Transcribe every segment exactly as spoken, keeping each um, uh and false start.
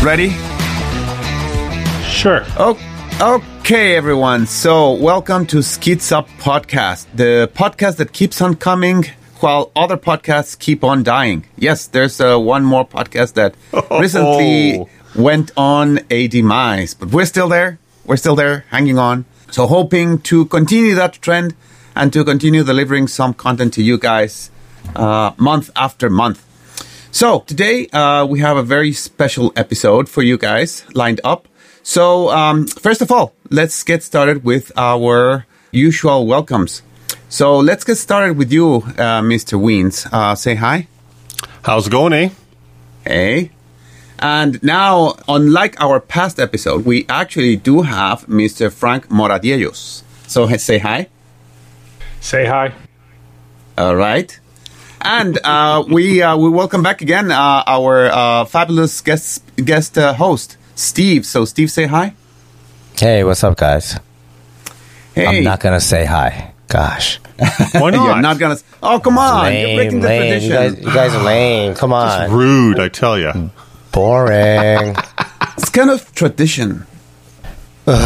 ready? Sure. Oh, okay, everyone. So, welcome to Skids Up Podcast, the podcast that keeps on coming while other podcasts keep on dying. Yes, there's uh, one more podcast that oh. recently went on a demise, but we're still there. We're still there, hanging on. So, hoping to continue that trend and to continue delivering some content to you guys uh, month after month. So, today uh, we have a very special episode for you guys lined up. So, um, first of all, let's get started with our usual welcomes. So, let's get started with you, uh, Mister Weens. Uh, say hi. How's it going, eh? Hey. And now, unlike our past episode, we actually do have Mister Frank Moradiellos. So, say hi. Say hi. All right. And uh, we uh, we welcome back again uh, our uh, fabulous guest guest uh, host, Steve. So, Steve, say hi. Hey, what's up, guys? Hey. I'm not going to say hi. Gosh. Why not? You're not going to... Oh, come on. Lame, You're breaking the lame. tradition. You guys, you guys are lame. Come on. Just rude, I tell you. Boring. It's kind of tradition. Okay,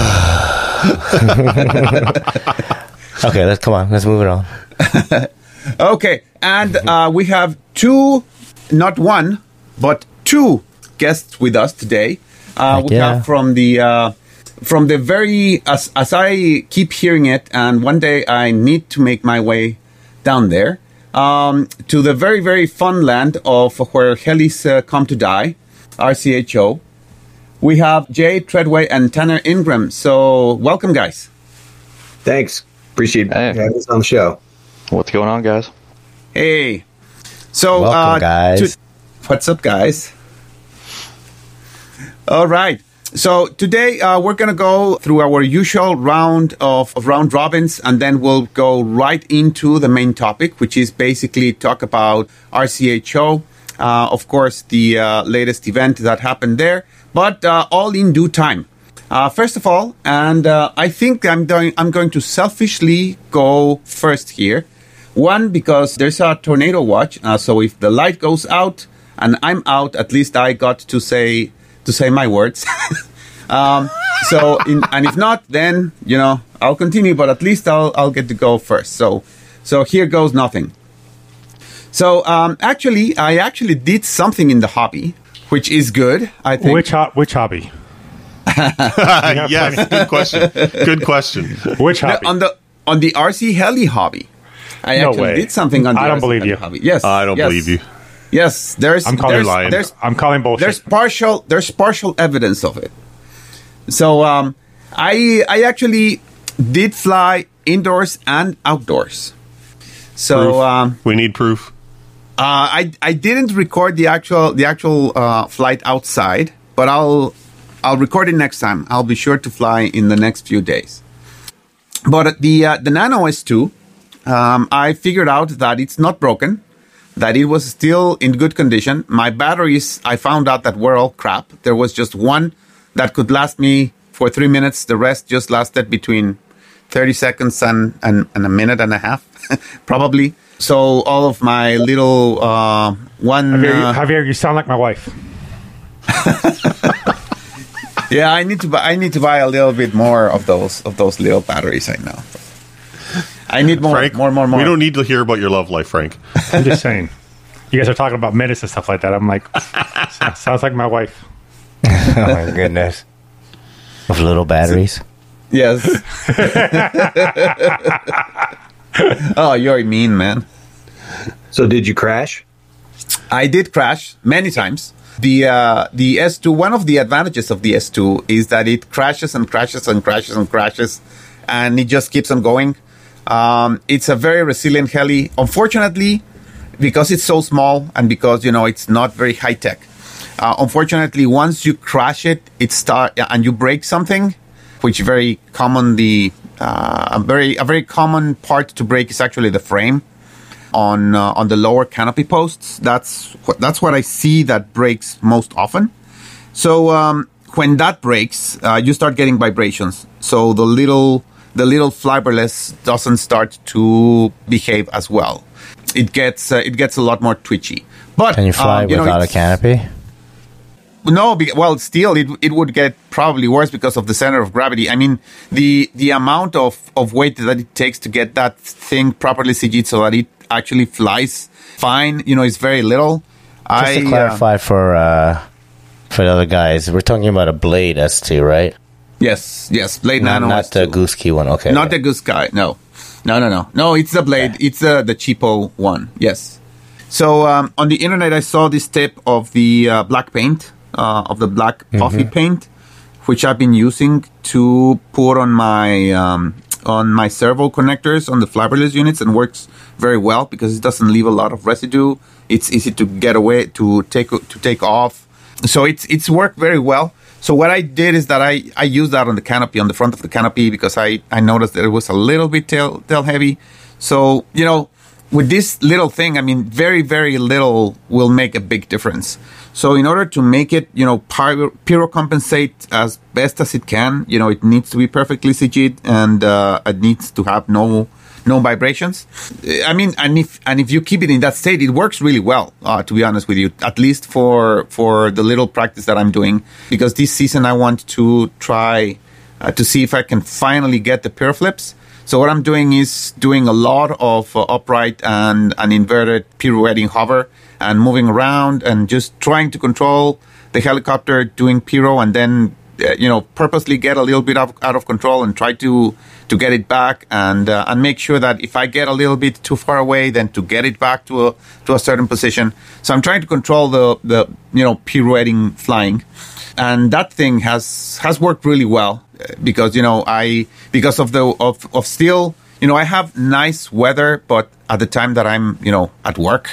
let's come on. Let's move it on. Okay, and uh, we have two, not one, but two guests with us today. Uh, we yeah. have from the uh, from the very as as I keep hearing it, and one day I need to make my way down there um, to the very very fun land of where helis uh, come to die, R C H O. We have Jay Treadway and Tanner Ingram. So welcome, guys. Thanks. Appreciate hey. having us on the show. What's going on, guys? Hey. So, welcome, uh, guys. To, what's up, guys? All right. So today uh, we're going to go through our usual round of, of round robins, and then we'll go right into the main topic, which is basically talk about R C H O. Uh, of course, the uh, latest event that happened there, but uh, all in due time. Uh, first of all, and uh, I think I'm going, I'm going to selfishly go first here. One, because there's a tornado watch, uh, so if the light goes out and I'm out, at least I got to say to say my words. um, so, in, and if not, then you know I'll continue, but at least I'll I'll get to go first. So, so here goes nothing. So, um, actually, I actually did something in the hobby, which is good. I think. Which ho- which hobby? Yes, good question. Good question. Which hobby? No, on the on the R C Heli hobby. I no actually way. did something on the I don't R C believe Heli you. hobby. Yes, I don't yes. believe you. Yes, there's I'm calling there's, lying. there's I'm calling bullshit. there's partial there's partial evidence of it. So um, I I actually did fly indoors and outdoors. So Proof. um, We need proof. uh, I I didn't record the actual the actual uh, flight outside, but I'll I'll record it next time. I'll be sure to fly in the next few days. But the uh, the Nano S two, um, I figured out that it's not broken, that it was still in good condition. My batteries, I found out that were all crap. There was just one that could last me for three minutes. The rest just lasted between thirty seconds and, and, and a minute and a half, probably. So all of my little uh, one... Javier, uh, Javier, you sound like my wife. Yeah, I need to buy. I need to buy a little bit more of those of those little batteries right now. I need more, Frank, more, more, more. We don't need to hear about your love life, Frank. I'm just saying. You guys are talking about medicine and stuff like that. I'm like, sounds like my wife. Oh, my goodness. With little batteries. Yes. Oh, you're mean, man. So did you crash? I did crash many times. The uh, the S two. One of the advantages of the S two is that it crashes and crashes and crashes and crashes, and it just keeps on going. Um, it's a very resilient heli. Unfortunately, because it's so small and because you know it's not very high tech. Uh, unfortunately, once you crash it, it start and you break something, which very commonly uh, a very a very common part to break is actually the frame on uh, on the lower canopy posts. That's what, that's what I see that breaks most often. So um, when that breaks, uh, you start getting vibrations. So the little the little fiberless doesn't start to behave as well. It gets uh, it gets a lot more twitchy. But can you fly um, you without know, a canopy? No, be, well, still, it it would get probably worse because of the center of gravity. I mean, the the amount of, of weight that it takes to get that thing properly C G'd so that it actually flies fine, you know, is very little. Just I, to clarify uh, for uh, for the other guys, we're talking about a Blade S two, right? Yes, yes, Blade not, Nano not S two. the Goose Key one. Okay, not okay. the Goose Sky. No, no, no, no, no. It's the Blade. Okay. It's uh, the cheapo one. Yes. So um, on the internet, I saw this tip of the uh, black paint, uh, of the black coffee mm-hmm. paint, which I've been using to put on my um, on my servo connectors on the fiberless units, and works very well because it doesn't leave a lot of residue. It's easy to get away to take to take off. So it's it's worked very well. So what I did is that I, I used that on the canopy, on the front of the canopy, because I, I noticed that it was a little bit tail tail heavy. So, you know, with this little thing, I mean, very, very little will make a big difference. So in order to make it, you know, pyro, pyro compensate as best as it can, you know, it needs to be perfectly C G'd, and uh, it needs to have no no vibrations. I mean, and if and if you keep it in that state, it works really well, uh, to be honest with you, at least for for the little practice that I'm doing, because this season I want to try uh, to see if I can finally get the pyro flips. So what I'm doing is doing a lot of uh, upright and, and inverted pirouetting hover and moving around and just trying to control the helicopter doing pyro, and then uh, you know, purposely get a little bit out, out of control and try to to get it back, and uh, and make sure that if I get a little bit too far away, then to get it back to a to a certain position. So I'm trying to control the the you know pirouetting flying, and that thing has has worked really well, because you know I because of the of of still you know I have nice weather, but at the time that I'm you know at work,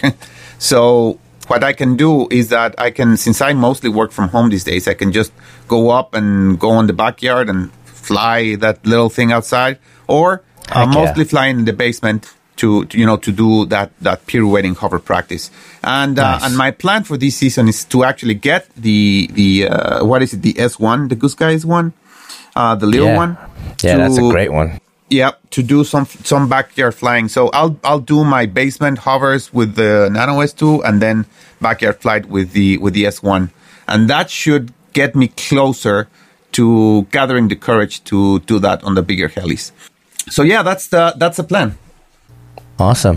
so what I can do is that I can, since I mostly work from home these days, I can just go up and go in the backyard and fly that little thing outside, or uh, mostly yeah. fly in the basement to, to you know to do that that pirouetting hover practice. And nice. uh, and my plan for this season is to actually get the the uh, what is it the S one, the Goose Sky S one, uh, the little yeah. one. Yeah, to, that's a great one. Yeah, to do some some backyard flying. So I'll I'll do my basement hovers with the Nano S two, and then backyard flight with the with the S one, and that should get me closer to gathering the courage to do that on the bigger helis. So yeah, that's the that's the plan. Awesome.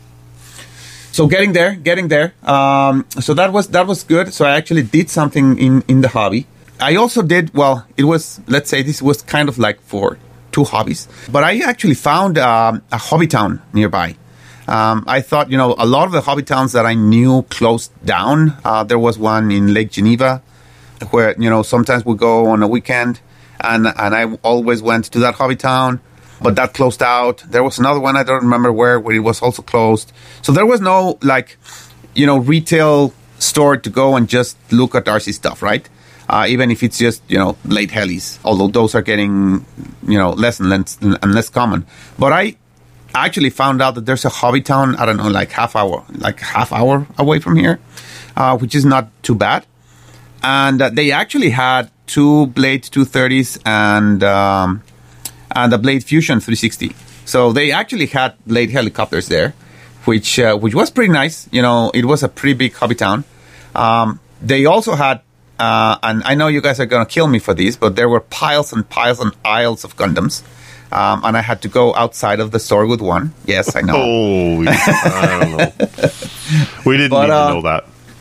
So getting there, getting there. Um, so that was that was good. So I actually did something in in the hobby. I also did well. It was, let's say this was kind of like for two hobbies, but I actually found um, a hobby town nearby. Um, I thought, you know, a lot of the hobby towns that I knew closed down. Uh, there was one in Lake Geneva where, you know, sometimes we go on a weekend, and, and I always went to that hobby town, but that closed out. There was another one, I don't remember where, where it was also closed. So there was no, like, you know, retail store to go and just look at R C stuff, right? Uh, even if it's just, you know, late helis, although those are getting, you know, less and less and less common. But I actually found out that there's a hobby town, I don't know, like half hour, like half hour away from here, uh, which is not too bad. And uh, they actually had two Blade two thirties and um, and a Blade Fusion three sixty. So they actually had Blade helicopters there, which uh, which was pretty nice. You know, it was a pretty big hobby town. Um, they also had Uh, and I know you guys are going to kill me for these, but there were piles and piles and aisles of Gundams. Um, and I had to go outside of the store with one. Yes, I know. Oh, I don't know. We didn't but, need uh, to know that.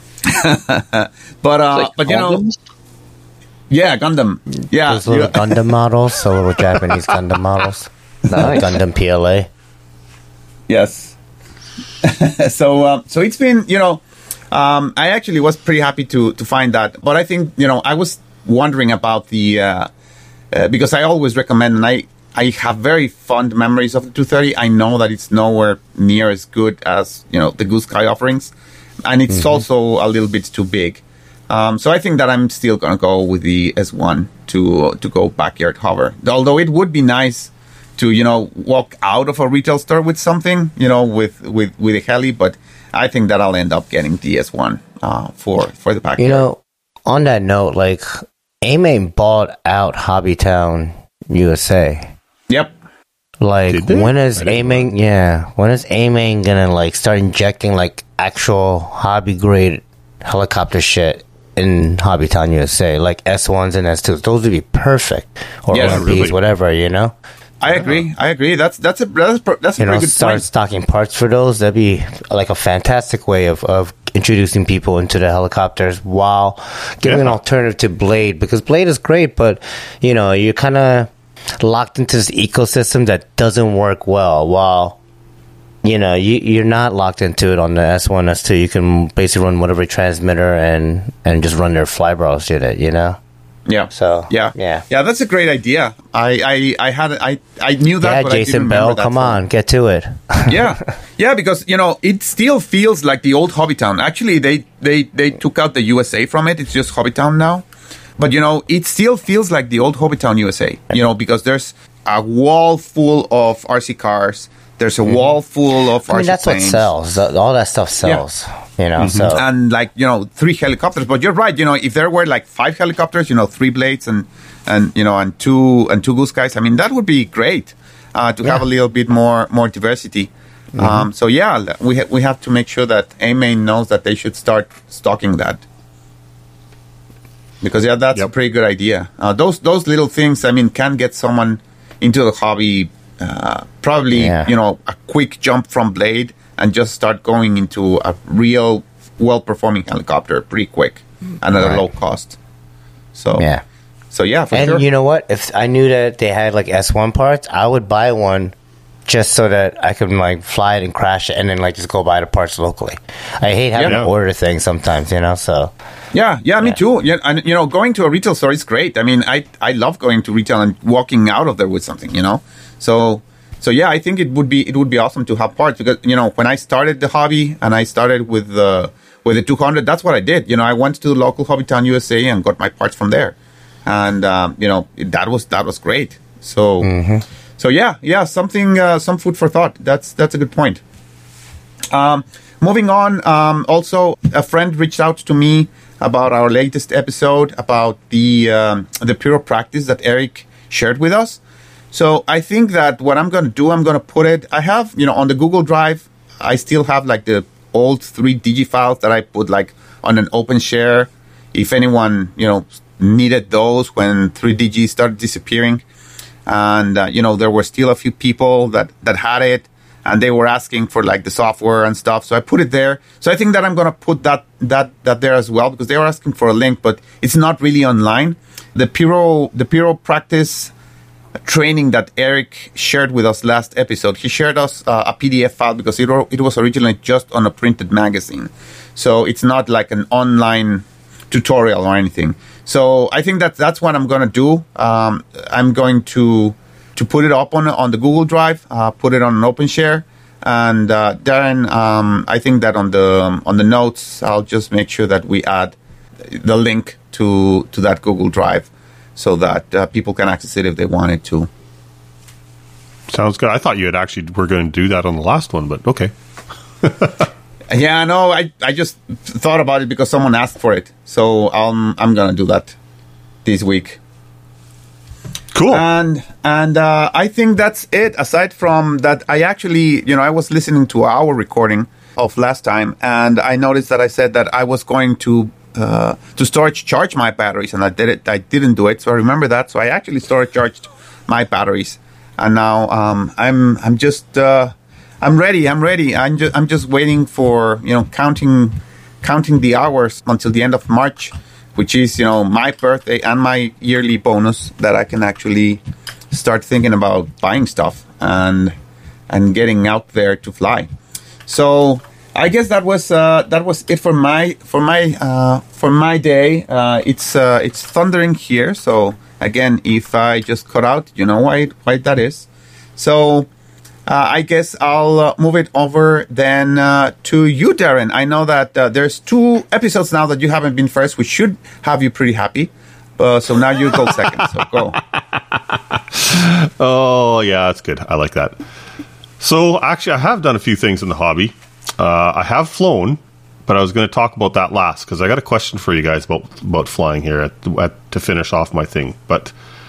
but, uh, like but you know, Gundams? yeah, Gundam. Yeah. Those little yeah. Gundam models, so little Japanese Gundam models. Nice. Gundam P L A. Yes. so, uh, so it's been, you know, Um, I actually was pretty happy to to find that, but I think, you know, I was wondering about the uh, uh, because I always recommend, and I I have very fond memories of the two thirty. I know that it's nowhere near as good as, you know, the Goose Sky offerings, and it's mm-hmm. also a little bit too big. Um, so I think that I'm still gonna go with the S one to to go backyard hover. Although it would be nice to, you know, walk out of a retail store with something, you know, with with with a heli, but I think that I'll end up getting the S one uh, for for the backyard. You know, on that note, like, A-Main bought out Hobbytown U S A. Yep. Like, when is A-Main? Yeah, when is A-Main gonna like start injecting like actual hobby grade helicopter shit in Hobbytown U S A, like S ones and S twos. Those would be perfect, or Yes, O M Ps, really. whatever, you know. I agree. I agree. That's that's a that's a, that's a You know, very good start point. stocking parts for those. That'd be like a fantastic way of, of introducing people into the helicopters while giving an Yeah. alternative to Blade, because Blade is great, but you know, you're kind of locked into this ecosystem that doesn't work well. While you know, you you're not locked into it on the S one, S two. You can basically run whatever transmitter and and just run their flybarless unit. You know. Yeah. So, yeah, yeah. yeah. That's a great idea. I, I, I had, I, I knew that. Yeah, but I didn't Jason remember Bell, that come from- on, get to it. yeah, yeah. Because you know, it still feels like the old Hobbytown. Actually, they, they, they took out the U S A from it. It's just Hobbytown now. But you know, it still feels like the old Hobbytown U S A. You know, because there's a wall full of R C cars. There's a wall full of I R C mean, that's planes. what sells. Th- All that stuff sells. You know, so And like, you know, three helicopters. But you're right, you know, if there were like five helicopters, you know, three Blades and, and you know, and two and two Goose Guys, I mean, that would be great uh, to have a little bit more more diversity. Um, so yeah, we ha- we have to make sure that A-Main knows that they should start stocking that. Because yeah, that's Yep. a pretty good idea. Uh, those those little things, I mean, can get someone into the hobby. Uh, probably, Yeah. you know, a quick jump from Blade and just start going into a real well-performing helicopter pretty quick and at a Right. low cost. So yeah. so yeah, for And sure. you know what? If I knew that they had like S one parts, I would buy one just so that I could like fly it and crash it and then like just go buy the parts locally. I hate having Yeah. to order things sometimes, you know, so Yeah, yeah, me Yeah. too. Yeah, and you know, going to a retail store is great. I mean, I I love going to retail and walking out of there with something, you know. So so yeah, I think it would be it would be awesome to have parts because you know when I started the hobby and I started with the with the two hundred, that's what I did. You know, I went to the local Hobbytown U S A and got my parts from there, and um, you know that was that was great. So so yeah, yeah, something uh, some food for thought. That's that's a good point. Um, moving on, um, also a friend reached out to me about our latest episode about the um, the Puro practice that Eric shared with us. So I think that what I'm going to do, I'm going to put it. I have, you know, on the Google Drive, I still have like the old three digi files that I put like on an open share. If anyone, you know, needed those when three D G started disappearing, and uh, you know, there were still a few people that that had it. And they were asking for like the software and stuff, so I put it there. So I think that I'm gonna put that that that there as well because they were asking for a link, but it's not really online. The Puro the Puro practice training that Eric shared with us last episode, he shared us uh, a P D F file because it it was originally just on a printed magazine, so it's not like an online tutorial or anything. So I think that that's what I'm gonna do. Um, I'm going to. to put it up on on the Google Drive, uh, put it on an open share, and uh, Darren, um, I think that on the on the notes, I'll just make sure that we add the link to to that Google Drive, so that uh, people can access it if they wanted to. Sounds good. I thought you had actually were going to do that on the last one, but okay. Yeah, no, I I just thought about it because someone asked for it, so um, I'm gonna do that this week. Cool. And and uh, I think that's it. Aside from that, I actually, you know, I was listening to our recording of last time, and I noticed that I said that I was going to uh, to storage charge my batteries, and I did it. I didn't do it, so I remember that. So I actually storage charged my batteries, and now um, I'm I'm just uh, I'm ready. I'm ready. I'm just I'm just waiting for you know counting counting the hours until the end of March, which is, you know, my birthday and my yearly bonus that I can actually start thinking about buying stuff and and getting out there to fly. So I guess that was uh, that was it for my for my uh, for my day. Uh, it's uh, it's thundering here, so again, if I just cut out, you know why why that is. So. Uh, I guess I'll uh, move it over then uh, to you, Darren. I know that uh, there's two episodes now that you haven't been first, which should have you pretty happy. Uh, so now you go second. So go. Oh, yeah, that's good. I like that. So, actually, I have done a few things in the hobby. Uh, I have flown, but I was going to talk about that last because I got a question for you guys about about flying here at, at to finish off my thing. But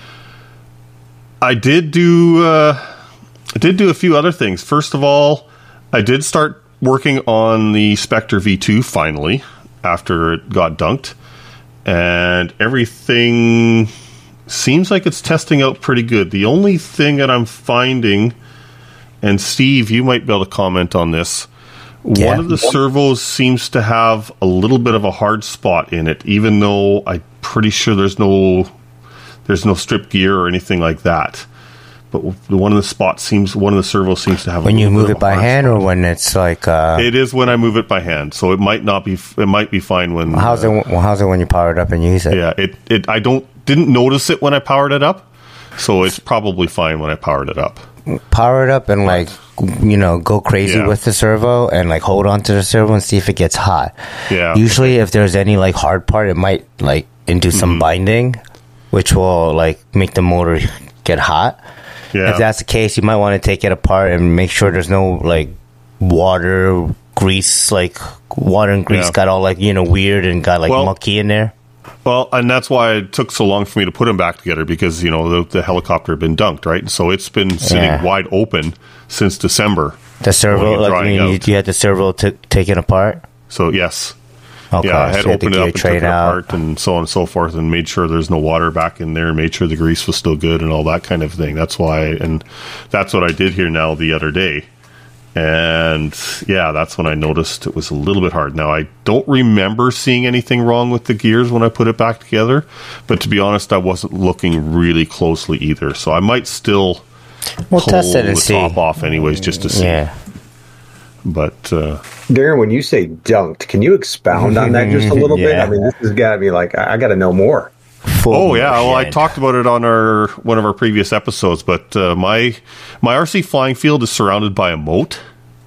I did do uh, I did do a few other things. First of all, I did start working on the Spectre V two finally after it got dunked, and everything seems like it's testing out pretty good. The only thing that I'm finding, and Steve, you might be able to comment on this, Yeah. one of the servos seems to have a little bit of a hard spot in it, even though I'm pretty sure there's no there's no strip gear or anything like that. But one of the spots seems, one of the servos seems to have a When you little move bit it of a by hard hand, spot. or when it's like, uh, It is when I move it by hand, so it might not be. It might be fine when. how's uh, it? Well, how's it when you power it up and use it? Yeah, it. It. I don't didn't notice it when I powered it up, so it's probably fine when I powered it up. Power it up and like, you know, go crazy Yeah. with the servo and like hold on to the servo and see if it gets hot. Yeah. Usually, if there's any like hard part, it might like do some Mm-hmm. binding, which will like make the motor get hot. Yeah. If that's the case, you might want to take it apart and make sure there's no like water, grease, like water and grease Yeah. got all like, you know, weird and got like Well- mucky in there. Well, and that's why it took so long for me to put them back together, because you know the, the helicopter had been dunked, right? So it's been sitting Yeah. wide open since December. The servo, Going and like, I drying mean, you, out. you had the servo t- taken apart? So yes, Okay, yeah, I had so you had to opened it gear up and took train it out. apart and so on and so forth, and made sure there's no water back in there, made sure the grease was still good and all that kind of thing. That's why, and that's what I did here now the other day. And yeah, that's when I noticed it was a little bit hard. Now, I don't remember seeing anything wrong with the gears when I put it back together, but to be honest, I wasn't looking really closely either. So I might still We'll pull test it the and see. top off anyways, just to see. Yeah. But uh, Darren, when you say dunked, can you expound on that just a little bit? Yeah. I mean, this has got me like, I, I got to know more. Full oh yeah, well I motion. talked about it on our one of our previous episodes. But uh, my my R C flying field is surrounded by a moat.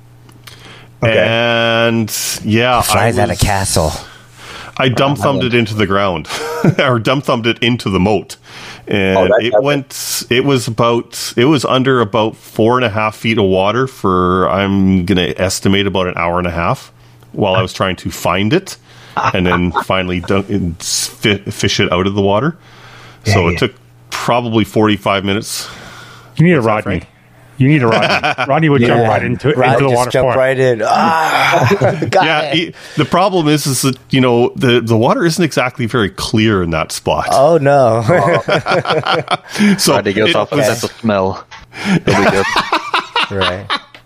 Okay. And yeah, Flies I out was- of castle. I dumb thumbed it into the ground, or dumb thumbed it into the moat, and Oh, that it happened. went. It was about. It was under about four and a half feet of water for. I'm gonna estimate about an hour and a half, while I was trying to find it, and then finally dunk, and fi- fish it out of the water. so Yeah, it yeah. took probably forty-five minutes. You need a that, Rodney. Frank? You need a Rodney. Rodney would jump right into, Right, into the just water jump for it. right in. Ah, got Yeah, it. it- the problem is, is that you know the the water isn't exactly very clear in that spot. Oh no! so Rodney goes it off with was- sense of smell. It'll be good. Right.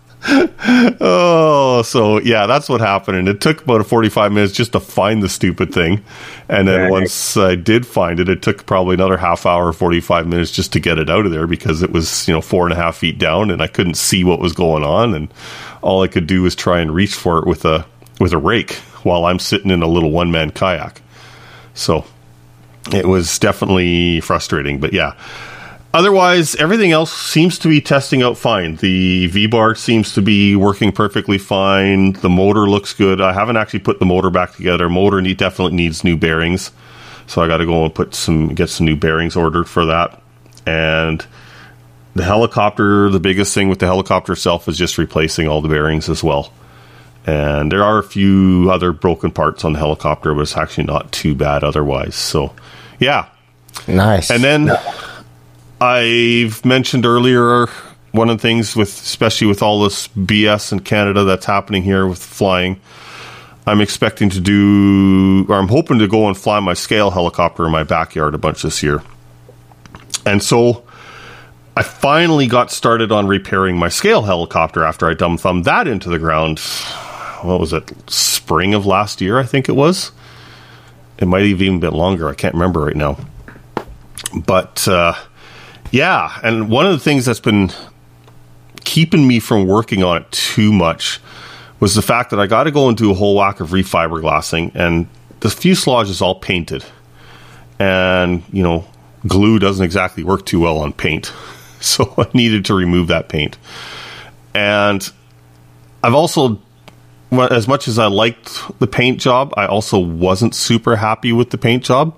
Oh, so yeah, that's what happened, and it took about forty-five minutes just to find the stupid thing, and then Right. once I did find it, it took probably another half hour, forty-five minutes just to get it out of there because it was you know four and a half feet down, and I couldn't see what was going on, and all I could do was try and reach for it with a with a rake while I'm sitting in a little one man kayak. So it was definitely frustrating, but yeah. Otherwise, everything else seems to be testing out fine. The V-bar seems to be working perfectly fine. The motor looks good. I haven't actually put the motor back together. Motor need, definitely needs new bearings, so I got to go and put some get some new bearings ordered for that. And the helicopter, the biggest thing with the helicopter itself is just replacing all the bearings as well. And there are a few other broken parts on the helicopter, but it's actually not too bad otherwise. So, yeah. Nice. And then I've mentioned earlier one of the things with, especially with all this B S in Canada that's happening here with flying, I'm expecting to do, or I'm hoping to go and fly my scale helicopter in my backyard a bunch this year. And so I finally got started on repairing my scale helicopter after I dumb thumbed that into the ground. What was it? Spring of last year, I think it was. It might have even been longer. I can't remember right now. But, uh, yeah, and one of the things that's been keeping me from working on it too much was the fact that I got to go and do a whole whack of refiberglassing, and the fuselage is all painted. And, you know, glue doesn't exactly work too well on paint. So I needed to remove that paint. And I've also, well, as much as I liked the paint job, I also wasn't super happy with the paint job.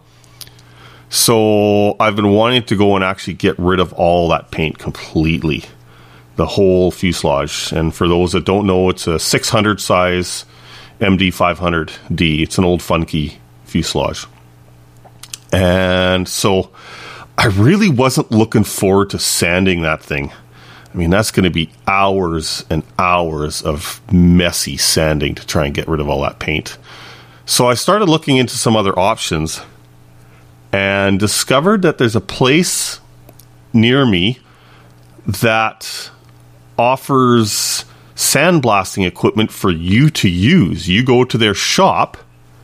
So I've been wanting to go and actually get rid of all that paint completely, the whole fuselage. And for those that don't know, it's a six hundred size M D five hundred D. It's an old funky fuselage. And so I really wasn't looking forward to sanding that thing. I mean, that's going to be hours and hours of messy sanding to try and get rid of all that paint. So I started looking into some other options. and discovered that there's a place near me that offers sandblasting equipment for you to use. You go to their shop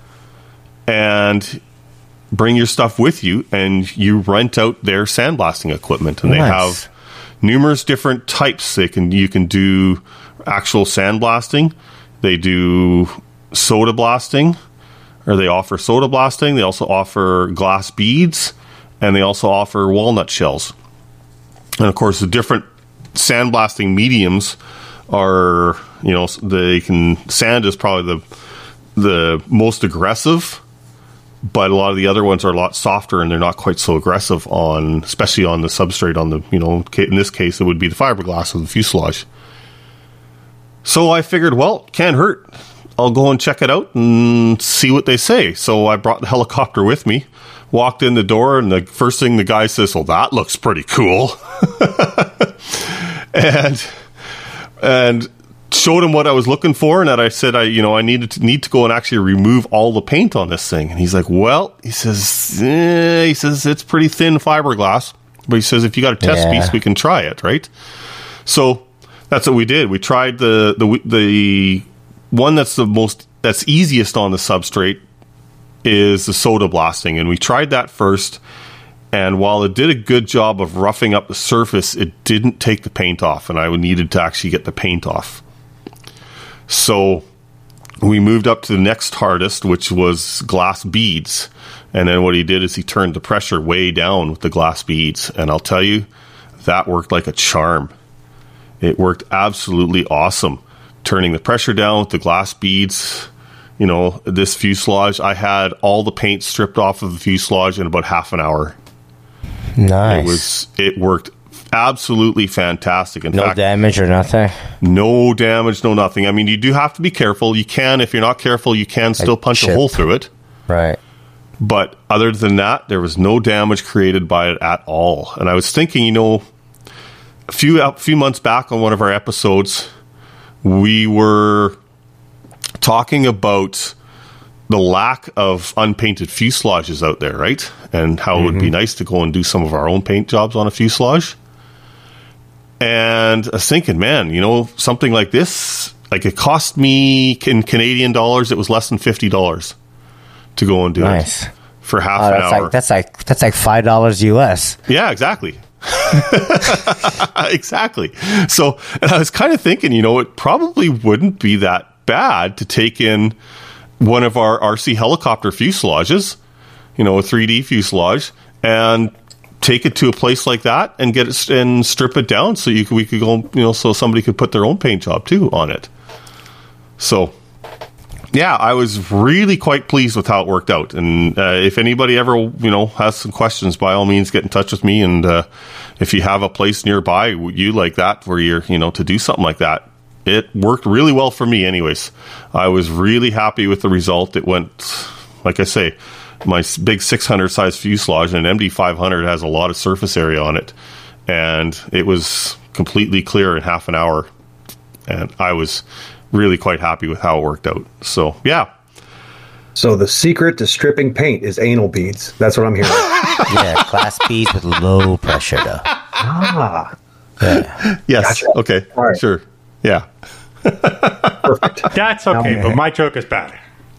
and bring your stuff with you, and you rent out their sandblasting equipment. And nice. They have numerous different types. They can you can do actual sandblasting. They do soda blasting, or they offer soda blasting. They also offer glass beads, and they also offer walnut shells. And of course, the different sandblasting mediums are, you know, they can sand is probably the the most aggressive, but a lot of the other ones are a lot softer and they're not quite so aggressive on, especially on the substrate. On the, you know, in this case, it would be the fiberglass of the fuselage. So I figured, well, can't hurt. I'll go and check it out and see what they say. So I brought the helicopter with me, walked in the door, and the first thing the guy says, well, that looks pretty cool. and and showed him what I was looking for, and that I said, I you know, I needed to, need to go and actually remove all the paint on this thing. And he's like, well, he says, eh, he says, it's pretty thin fiberglass. But he says, if you got a test yeah. piece, we can try it, right? So that's what we did. We tried the the the one that's the most that's easiest on the substrate is the soda blasting, and we tried that first. And while it did a good job of roughing up the surface, it didn't take the paint off, and I needed to actually get the paint off. So we moved up to the next hardest, which was glass beads. And then what he did is he turned the pressure way down with the glass beads. And I'll tell you, that worked like a charm. It worked absolutely awesome. Turning the pressure down with the glass beads. You know, this fuselage, I had all the paint stripped off of the fuselage in about half an hour. Nice. It was. It worked absolutely fantastic. In no fact, damage or nothing? No damage, no nothing. I mean, you do have to be careful. You can, if you're not careful, you can still like punch chip. a hole through it. Right. But other than that, there was no damage created by it at all. And I was thinking, you know, a few, a few months back on one of our episodes, we were talking about the lack of unpainted fuselages out there, right? And how mm-hmm. it would be nice to go and do some of our own paint jobs on a fuselage. And I was thinking, man, you know, something like this, like it cost me in Canadian dollars, it was less than fifty dollars to go and do nice. it for half oh, an that's hour. Like, that's like that's like five dollars U S. Yeah, exactly. Exactly. So, and I was kind of thinking, you know, it probably wouldn't be that bad to take in one of our R C helicopter fuselages, you know, a three D fuselage, and take it to a place like that and get it and strip it down so you could, we could go, you know, so somebody could put their own paint job too on it. So, yeah, I was really quite pleased with how it worked out. And uh, if anybody ever, you know, has some questions, by all means, get in touch with me. And uh, if you have a place nearby you like that where you're, you know, to do something like that, it worked really well for me anyways. I was really happy with the result. It went, like I say, my big six hundred size fuselage, and an M D five hundred has a lot of surface area on it. And it was completely clear in half an hour. And I was really quite happy with how it worked out. So, yeah. So the secret to stripping paint is anal beads. That's what I'm hearing. Yeah, glass beads with low pressure, though. Ah. Yeah. Yes. Gotcha. Okay. Right. Sure. Yeah. Perfect. That's okay, Um, but my joke is bad.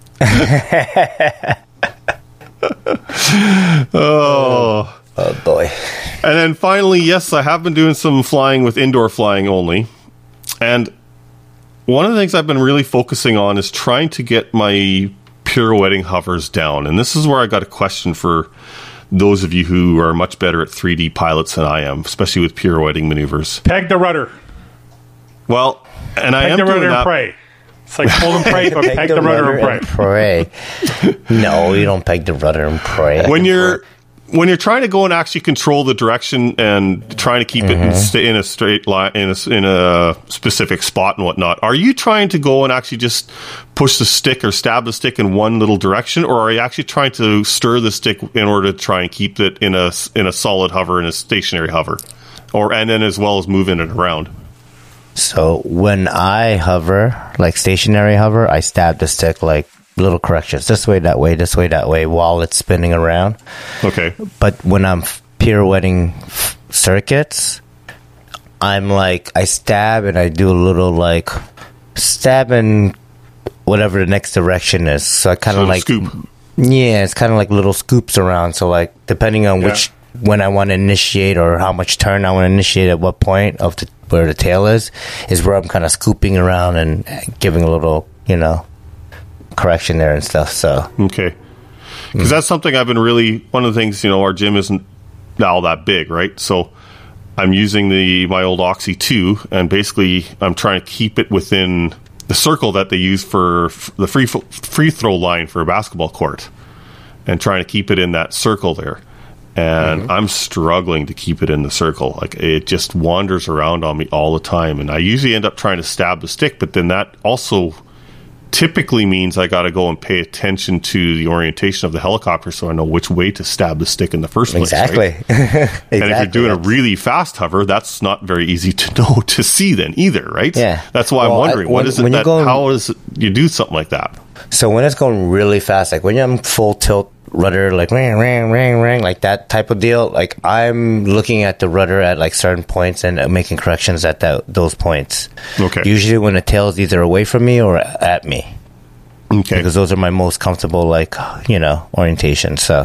Oh. Oh, boy. And then finally, yes, I have been doing some flying with indoor flying only. And one of the things I've been really focusing on is trying to get my pirouetting hovers down. And this is where I got a question for those of you who are much better at three D pilots than I am, especially with pirouetting maneuvers. Peg the rudder. Well, and I peg am the doing rudder that. and pray. It's like hold and pray, but peg, peg the, the rudder, rudder and pray. And pray. No, you don't peg the rudder and pray. When you're when you're trying to go and actually control the direction and trying to keep mm-hmm. it in, st- in a straight line, in a, in a specific spot and whatnot, are you trying to go and actually just push the stick or stab the stick in one little direction, or are you actually trying to stir the stick in order to try and keep it in a in a solid hover, in a stationary hover, or and then as well as moving it around? So when I hover, like stationary hover, I stab the stick like little corrections. This way, that way, this way, that way, while it's spinning around. Okay. But when I'm pirouetting f- circuits, I'm like, I stab and I do a little like stab in whatever the next direction is. So I kind of So like, scoop. yeah, it's kind of like little scoops around. So like, depending on Yeah. which, when I want to initiate or how much turn I want to initiate at what point of the, where the tail is, is where I'm kind of scooping around and giving a little, you know, correction there and stuff. So, Okay. Because that's something I've been really, one of the things, you know, our gym isn't now that big, right? So I'm using the my old Oxy two, and basically I'm trying to keep it within the circle that they use for f- the free f- free throw line for a basketball court, and trying to keep it in that circle there. And I'm struggling to keep it in the circle. Like, it just wanders around on me all the time, and I usually end up trying to stab the stick, but then that also typically means I got to go and pay attention to the orientation of the helicopter so I know which way to stab the stick in the first place. exactly. Right? exactly. And if you're doing a really fast hover, that's not very easy to know to see then either, right? Yeah. That's why Well, I'm wondering, I- what when- is it when you're that, going- how is it you do something like that? So when it's going really fast, like when I'm full tilt rudder, like ring, ring, ring, ring, like that type of deal, like I'm looking at the rudder at like certain points and uh, making corrections at that those points. Okay. Usually when the tail is either away from me or at me, Okay. because those are my most comfortable, like, you know, orientation. So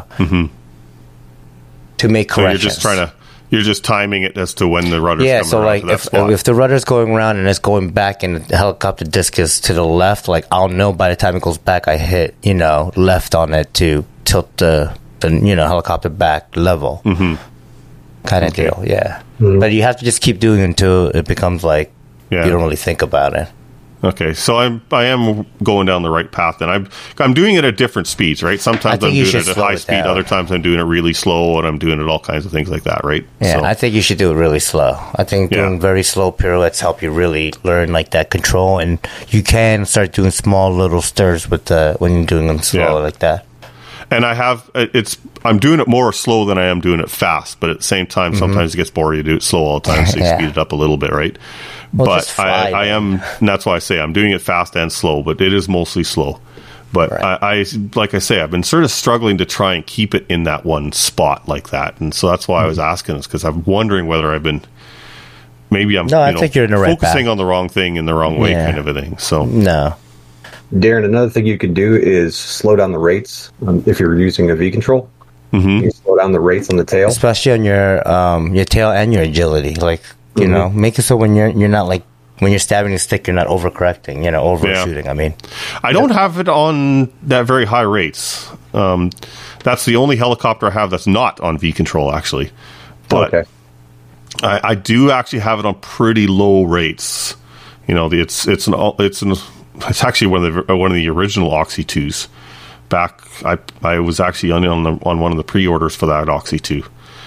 to make So you're corrections, just trying to, you're just timing it as to when the rudder's yeah. coming So around like to that if spot. if the rudder's going around and it's going back and the helicopter disc is to the left, like I'll know by the time it goes back, I hit, you know, left on it to tilt the the you know helicopter back level, mm-hmm. kind of deal. Yeah, but you have to just keep doing it until it becomes like Yeah. you don't really think about it. Okay, so I'm I am going down the right path, and I'm I'm doing it at different speeds, right? Sometimes think I'm you doing should it at slow high it speed, down. other times I'm doing it really slow, and I'm doing it all kinds of things like that, right? Yeah, So- I think you should do it really slow. I think Yeah. doing very slow pirouettes help you really learn like that control, and you can start doing small little stirs with the when you're doing them slow Yeah. like that. And I have it's I'm doing it more slow than I am doing it fast, but at the same time, sometimes it gets boring. You do it slow all the time, so you Mm-hmm. Yeah. speed it up a little bit, right? Well, but just fly I, I then. am. And that's why I say I'm doing it fast and slow, but it is mostly slow. But Right. I, I, like I say, I've been sort of struggling to try and keep it in that one spot like that, and so that's why I was Mm-hmm. asking this, because I'm wondering whether I've been maybe I'm No, I you know, think you're in the right focusing path. on the wrong thing in the wrong way, Yeah. kind of a thing. So No. Darren, another thing you can do is slow down the rates um, if you're using a V control. Mm-hmm. You can slow down the rates on the tail. Especially on your um your tail and your agility, like you Mhm. know, make it so when you're you're not like when you're stabbing the stick, you're not overcorrecting, you know, overshooting. I mean, I don't have it on that very high rates. Um, that's the only helicopter I have that's not on V control, actually. But okay. I, I do actually have it on pretty low rates. You know, the, it's it's an it's an it's actually one of the one of the original Oxy twos. Back, I I was actually on on, the, on one of the pre-orders for that Oxy two,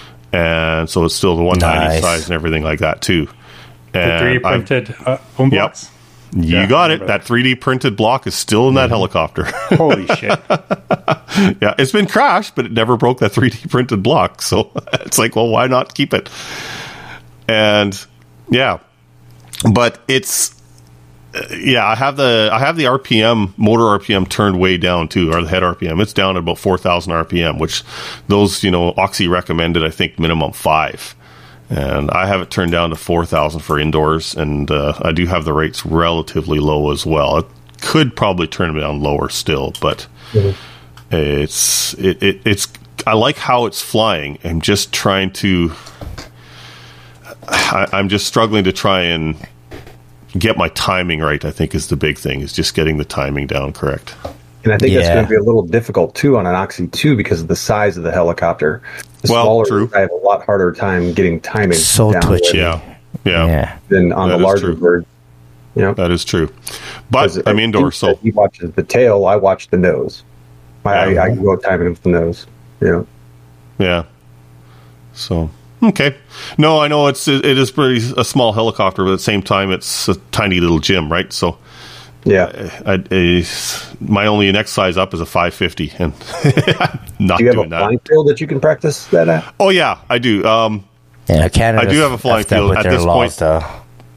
and so it's still the one ninety Nice. size and everything like that too. The And three D I've- printed uh, boom Yep. blocks. you Yeah, got I it. remember That three D printed block is still in that helicopter. Holy shit! Yeah, it's been crashed, but it never broke that three D printed block. So it's like, well, why not keep it? And yeah, but it's uh, yeah, I have the I have the R P M motor R P M turned way down too, or the head R P M. It's down at about four thousand R P M, which those you know Oxy recommended I think minimum five. And I have it turned down to four thousand for indoors, and uh, I do have the rates relatively low as well. It could probably turn them down lower still, but it's it, it it's I like how it's flying. I'm just trying to I, I'm just struggling to try and get my timing right. I think is the big thing, is just getting the timing down correct. And I think that's Yeah. going to be a little difficult too on an Oxy two because of the size of the helicopter. The Well, smaller, true. I have a lot harder time getting timing So down twitchy. Yeah, yeah, yeah. than on That the is larger true. bird. You know, that is true. But 'Cause I'm I indoor, think so that he watches the tail. I watch the nose. I, Yeah. I, I can go timing with the nose. You know, yeah. So okay, no, I know it's it is pretty a small helicopter, but at the same time, it's a tiny little gym, right? So. yeah. I, I, my only next size up is a five fifty, and I'm not Do you have a doing that. flying field that you can practice that at? Oh yeah, I do. Um, Yeah, Canada. I do have a flying field at with their this laws, point. though.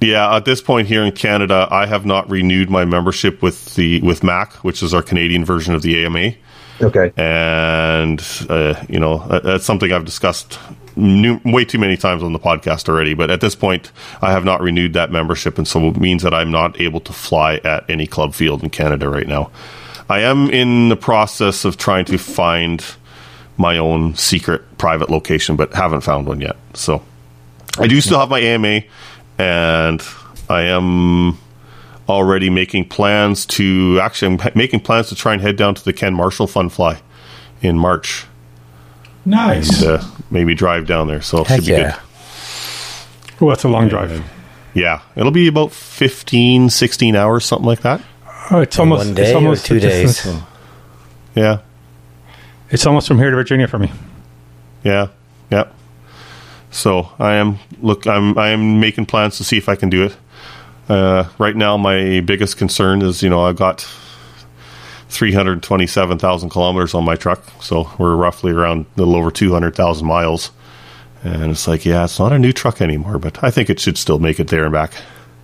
Yeah, at this point here in Canada, I have not renewed my membership with the with M A C, which is our Canadian version of the A M A. Okay. And, uh, you know, that's something I've discussed new, way too many times on the podcast already. But at this point, I have not renewed that membership. And so it means that I'm not able to fly at any club field in Canada right now. I am in the process of trying to find my own secret private location, but haven't found one yet. So I do still have my A M A, and I am already making plans to actually I'm making plans to try and head down to the Ken Marshall Fun Fly in March. Nice. And, uh, maybe drive down there. So it Heck should be yeah. good. Oh, that's a long drive. Yeah, it'll be about fifteen, sixteen hours, something like that. Oh, it's almost One day it's almost or two the days? distance. Yeah, It's almost from here to Virginia for me. yeah, yeah. So I am look. I'm I am making plans to see if I can do it. Uh, right now, my biggest concern is, you know, I've got three hundred twenty-seven thousand kilometers on my truck, so we're roughly around a little over two hundred thousand miles. And it's like, yeah, it's not a new truck anymore, but I think it should still make it there and back.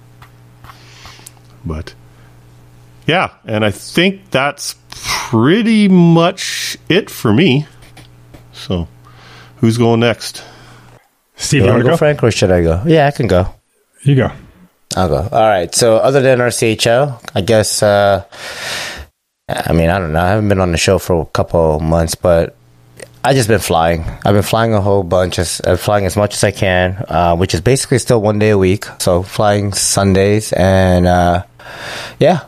But yeah, and I think that's pretty much it for me. So, who's going next? Steve, You you want want to to go, go? Frank, or should I go? Yeah, I can go. You go. I'll go. All right. So, other than R C H L, I guess, uh, I mean, I don't know. I haven't been on the show for a couple months, but I just been flying. I've been flying a whole bunch. Of, uh, flying as much as I can, uh, which is basically still one day a week. So, flying Sundays. And, uh, yeah.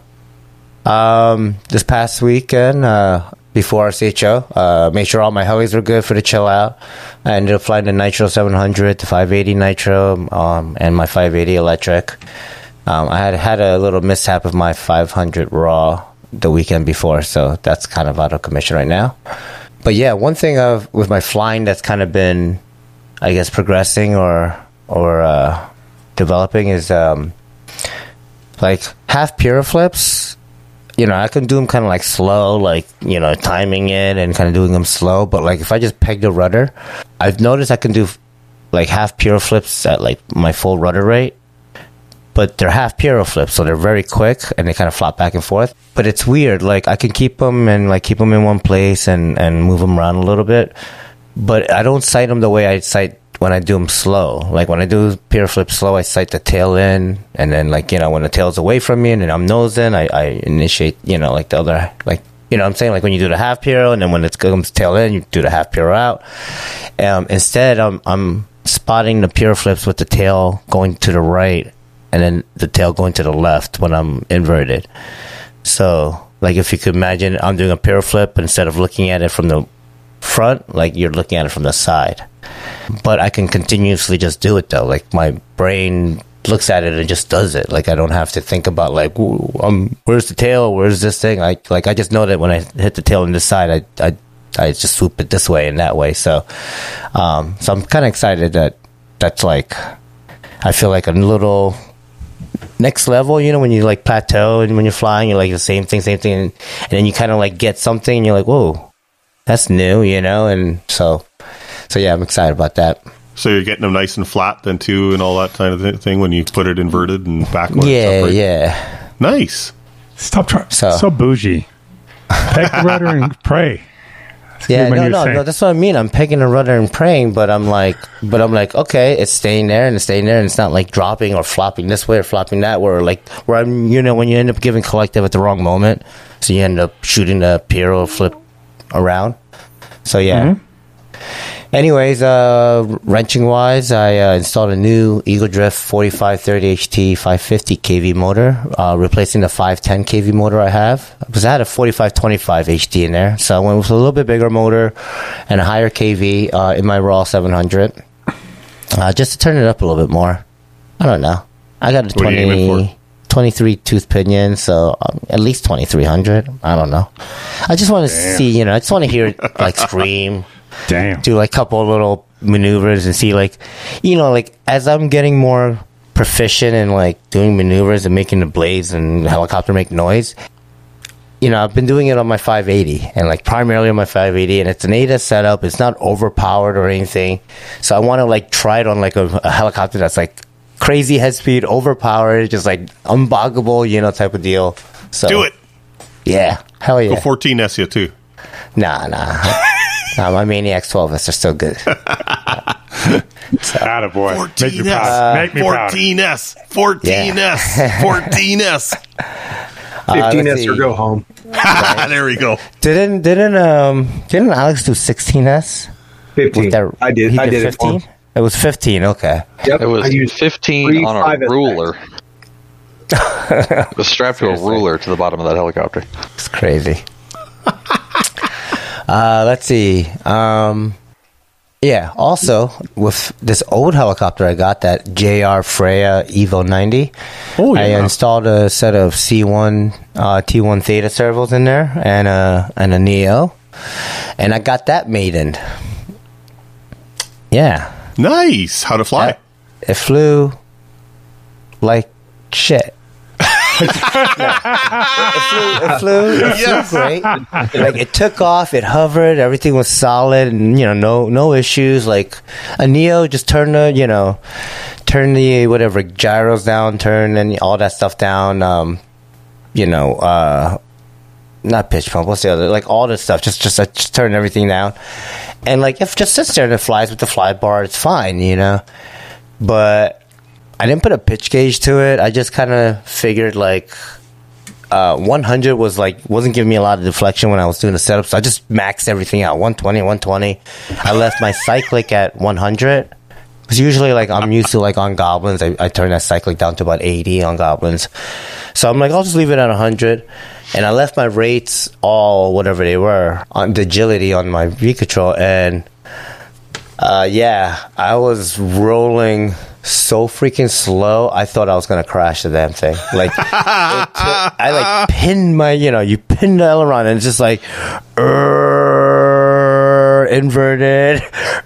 Um, this past weekend, uh, before R C H O, uh, made sure all my helis were good for the chill out. I ended up flying the Nitro seven hundred, the five eighty Nitro, um, and my five eighty electric. Um, I had had a little mishap with my five hundred raw the weekend before, so that's kind of out of commission right now. But yeah, one thing of with my flying that's kind of been, I guess, progressing or or uh, developing is um, like half pure flips. You know, I can do them kind of like slow, like, you know, timing it and kind of doing them slow. But like if I just peg the rudder, I've noticed I can do like half pure flips at like my full rudder rate. But they're half puro flips, so they're very quick and they kind of flop back and forth. But it's weird. Like I can keep them and like keep them in one place and, and move them around a little bit. But I don't sight them the way I sight when I do them slow. Like when I do pure flip slow, I sight the tail in, and then like, you know, when the tail's away from me and then I'm nosing, I, I initiate, you know, like the other, like, you know what I'm saying? Like when you do the half puro and then when it comes tail in, you do the half puro out. Um, instead, I'm, I'm spotting the pure flips with the tail going to the right and then the tail going to the left when I'm inverted. So, like if you could imagine, I'm doing a pure flip, but instead of looking at it from the front, like you're looking at it from the side. But I can continuously just do it though. Like my brain looks at it and just does it. Like I don't have to think about like, ooh, um, where's the tail? Where's this thing? I like I just know that when I hit the tail on this side, I I I just swoop it this way and that way. So, um, so I'm kind of excited that that's like, I feel like a little next level, you know, when you like plateau and when you're flying, you're like the same thing, same thing. And, and then you kind of like get something and you're like, whoa, that's new, you know? And so, so yeah, I'm excited about that. So you're getting them nice and flat then too, and all that kind of thing when you put it inverted and backwards. Yeah, upright. yeah. Nice. Stop trying. So- So, so bougie. Peg the rudder and pray. Yeah, what no, you're no, saying. no. That's what I mean. I'm pegging the rudder and praying, but I'm like, but I'm like, okay, it's staying there and it's staying there, and it's not like dropping or flopping this way or flopping that way, or like where I'm, you know, when you end up giving collective at the wrong moment, so you end up shooting the Piro flip around. So yeah. Mm-hmm. Anyways, uh, wrenching wise, I uh, installed a new Eagle Drift forty-five thirty H T five fifty K V motor, uh, replacing the five ten K V motor I have. Because I had a forty-five twenty-five H T in there, so I went with a little bit bigger motor and a higher K V uh, in my Raw seven hundred, uh, just to turn it up a little bit more. I don't know. I got a What are you aiming twenty, for? twenty-three tooth pinion, so um, at least twenty-three hundred. I don't know. I just want to see, you know, I just want to hear it like scream. Damn. Do like a couple little maneuvers and see, like, you know, like as I'm getting more proficient in like doing maneuvers and making the blades and the helicopter make noise, you know, I've been doing it on my five eighty and like primarily on my five eighty, and it's an A D A setup. It's not overpowered or anything, so I want to like try it on like a, a helicopter that's like crazy head speed, overpowered, just like unboggable, you know, type of deal. So Do it. Yeah, hell yeah. Go fourteen S you too. Nah, nah. nah my Maniacs twelve S are still good. Attaboy. Make me fourteen S. proud. Make me proud. fourteen S. fourteen S. Yeah. fourteen S. fifteen let's S or see. go home. There we go. Didn't didn't um didn't Alex do sixteen S? fifteen. With that- I did. he I did it for fifteen? him. It was fifteen. Okay. Yep. It was I used fifteen three on five a S ruler. It was strapped to a ruler to the bottom of that helicopter. It's crazy. uh, let's see. Um, yeah. Also, with this old helicopter I got, that J R Freya Evo ninety, Oh, I yeah. installed a set of C one uh, T one Theta servos in there and a and a Neo, and I got that maiden. Yeah. Nice. How to fly. That- it flew like shit. it flew, it flew, it Yes. flew great. Like it took off, it hovered, everything was solid, and you know, no, no issues. Like a Neo, just turn the, you know, turn the whatever gyros down, turn and all that stuff down. Um, you know, uh, not pitch pump. What's the other? Like all this stuff. Just, just, uh, just turn everything down, and like if it just sits there and it flies with the fly bar, it's fine, you know. But I didn't put a pitch gauge to it. I just kind of figured like uh, one hundred was like wasn't giving me a lot of deflection when I was doing the setup, so I just maxed everything out. one twenty, one twenty. I left my cyclic at one hundred. Because usually, like I'm used to like on Goblins, I, I turn that cyclic down to about eighty on Goblins. So I'm like, I'll just leave it at one hundred. And I left my rates all whatever they were on the agility on my V control, and uh, yeah, I was rolling so freaking slow. I thought I was gonna crash the damn thing. Like, it took, I like pinned my, you know, you pin the aileron, and it's just like, er, inverted,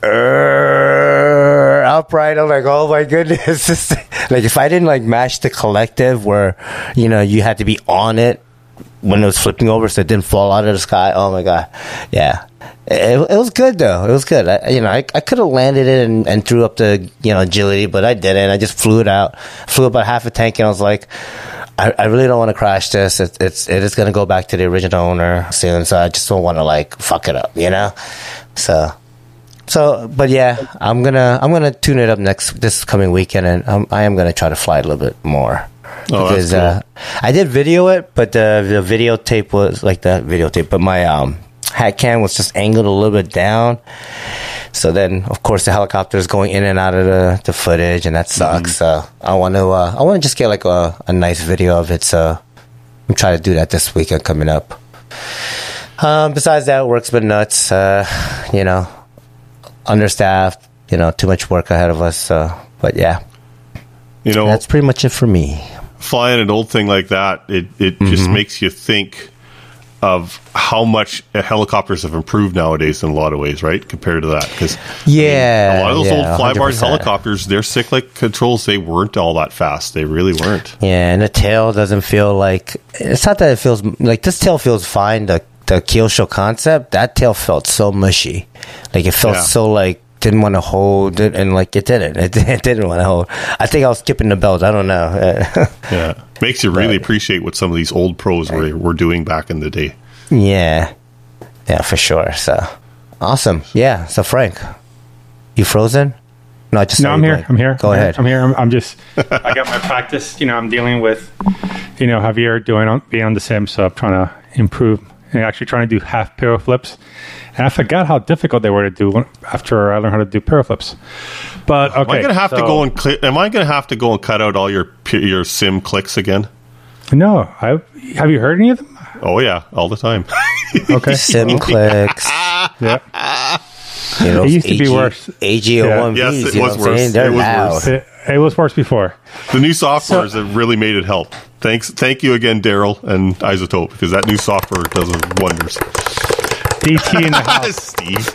er, upright. I'm like, oh my goodness. This thing- like, if I didn't like mash the collective, where you know you had to be on it when it was flipping over, so it didn't fall out of the sky. Oh my god, yeah. It, it was good though. It was good. I, you know, I, I could have landed it and, and threw up the you know agility, but I didn't. I just flew it out, flew about half a tank, and I was like, I, I really don't want to crash this. It, it's it is going to go back to the original owner soon, so I just don't want to like fuck it up, you know. So, so, but yeah, I'm gonna I'm gonna tune it up next this coming weekend, and I'm, I am gonna try to fly it a little bit more. Oh, Because that's cool. uh, I did video it, but the the videotape was like the videotape, but my um. hat cam was just angled a little bit down, so then of course the helicopter is going in and out of the, the footage, and that sucks. Mm-hmm. So I want to uh, I want to just get like a, a nice video of it. So I'm trying to do that this weekend coming up. Um, besides that, work's been nuts. Uh, you know, understaffed. You know, too much work ahead of us. So, but yeah, You know, that's pretty much it for me. flying an old thing like that, it, it Mm-hmm. just makes you think of how much helicopters have improved nowadays in a lot of ways, right? Compared to that. Because Yeah, a lot of those yeah, old flybarred one hundred percent. helicopters, their cyclic controls, they weren't all that fast. They really weren't. Yeah, and the tail doesn't feel like it's not that it feels like this tail feels fine. The the Kyosho concept, that tail felt so mushy, like it felt Yeah. so like didn't want to hold it, and like it didn't. It, it didn't want to hold. I think I was skipping the belt. I don't know. Yeah. Makes you really Right. appreciate what some of these old pros were, were doing back in the day. yeah, yeah, for sure. So awesome. Yeah. So Frank, you frozen? No, I just No, saw I'm you here. blink. I'm here. Go I'm ahead. Here. I'm here. I'm, I'm just. I got my practice. You know, I'm dealing with, you know, Javier doing on, being on the sim, so I'm trying to improve and actually trying to do half pyro flips. And I forgot how difficult they were to do when, after I learned how to do pyro flips. But okay, Am I going to have to so- go and cli- am I going to have to go and cut out all your p- your sim clicks again? No, I have you heard any of them? Oh yeah, all the time. Okay, Sim clicks. yeah. You know, It used to be worse. A G O one Yeah. Vs. Yes, it you know was what I'm saying? worse. They're It was loud. worse. It, it was worse before. The new software have really made it help. Thanks, thank you again, Daryl and Isotope, because that new software does wonders. D T in the house. Steve.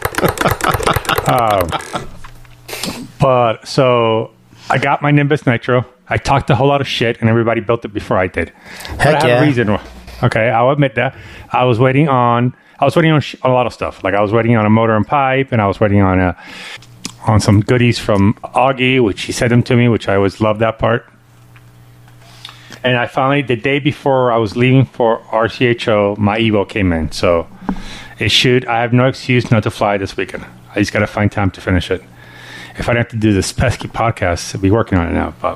But so I got my Nimbus Nitro. I talked a whole lot of shit, and everybody built it before I did. But I Heck have yeah. a reason. Okay, I'll admit that. I was waiting on. I was waiting on sh- a lot of stuff. Like I was waiting on a motor and pipe, and I was waiting on a on some goodies from Augie, which he sent them to me, which I always love that part. And I finally, the day before I was leaving for R C H O, my Evo came in. So it should, I have no excuse not to fly this weekend. I just got to find time to finish it. If I didn't have to do this pesky podcast, I'd be working on it now. But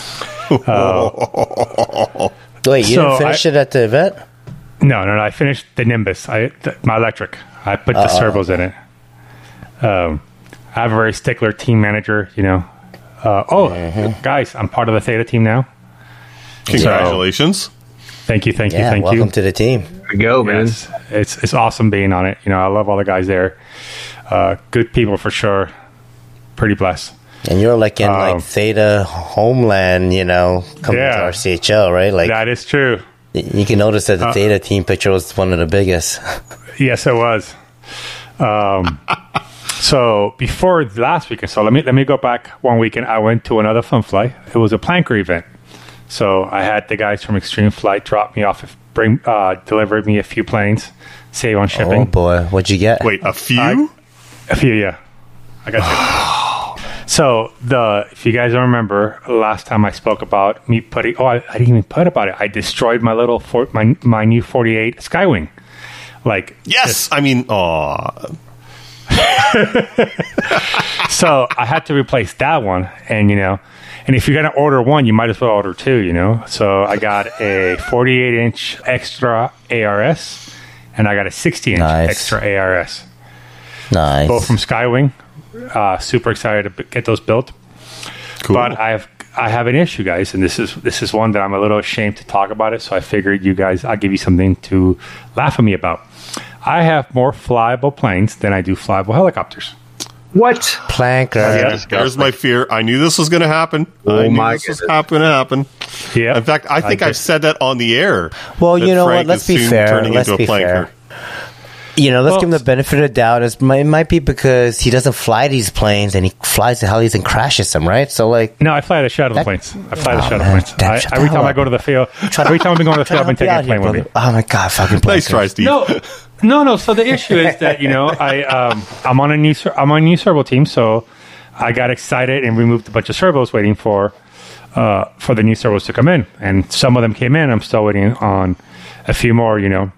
uh, Wait, you so didn't finish I, it at the event? No, no, no. I finished the Nimbus, I, the, my electric. I put the uh, servos in it. Um, I have a very stickler team manager, you know. Uh, oh, mm-hmm. guys, I'm part of the Theta team now. Congratulations. So, thank you, thank yeah, you, thank welcome you. Welcome to the team. There you go, man. Yes, it's it's awesome being on it. You know, I love all the guys there. Uh, good people for sure. Pretty blessed. And you're like in um, like Theta homeland, you know, coming yeah, to R C H L, right? Like that is true. You can notice that the uh, Theta team picture was one of the biggest. Yes, it was. Um, so before last weekend, so let me let me go back one weekend. I went to another fun fly. It was a planker event. So I had the guys from Extreme Flight drop me off, bring, uh, deliver me a few planes, save on shipping. Oh boy, what'd you get? Wait, a few? I, a few, yeah. I got two. So the, if you guys don't remember, last time I spoke about me putting, oh, I, I didn't even put about it. I destroyed my little, for, my my new forty-eight Skywing. Like yes, just, I mean, oh. So I had to replace that one, and you know. And if you're going to order one, you might as well order two, you know? So I got a forty-eight inch extra A R S, and I got a sixty inch nice. extra A R S. Nice. Both from Skywing. Uh, super excited to get those built. Cool. But I have I have an issue, guys, and this is this is one that I'm a little ashamed to talk about it, so I figured you guys, I'll give you something to laugh at me about. I have more flyable planes than I do flyable helicopters. What? Planker. Yeah, there's my fear. I knew this was going to happen. Oh I knew my this goodness. was happen to happen. Yeah. In fact, I think I I've said that on the air. Well, you know Frank what? Let's is be soon fair. turning Let's into be a planker. fair. You know, let's well, give him the benefit of the doubt. It's, it might be because he doesn't fly these planes and he flies the helis and crashes them, right? So, like, no, I fly the shuttle that, planes. I fly oh, the shuttle man, planes. that, I, every time up. I go to the field, every time I've been going to the field, I've been taking a plane here, with me. Oh my god, fucking nice try, Steve. No, no, no. So the issue is that you know I um, I'm on a new I'm on a new servo team, so I got excited and removed a bunch of servos, waiting for uh, for the new servos to come in, and some of them came in. I'm still waiting on a few more. You know,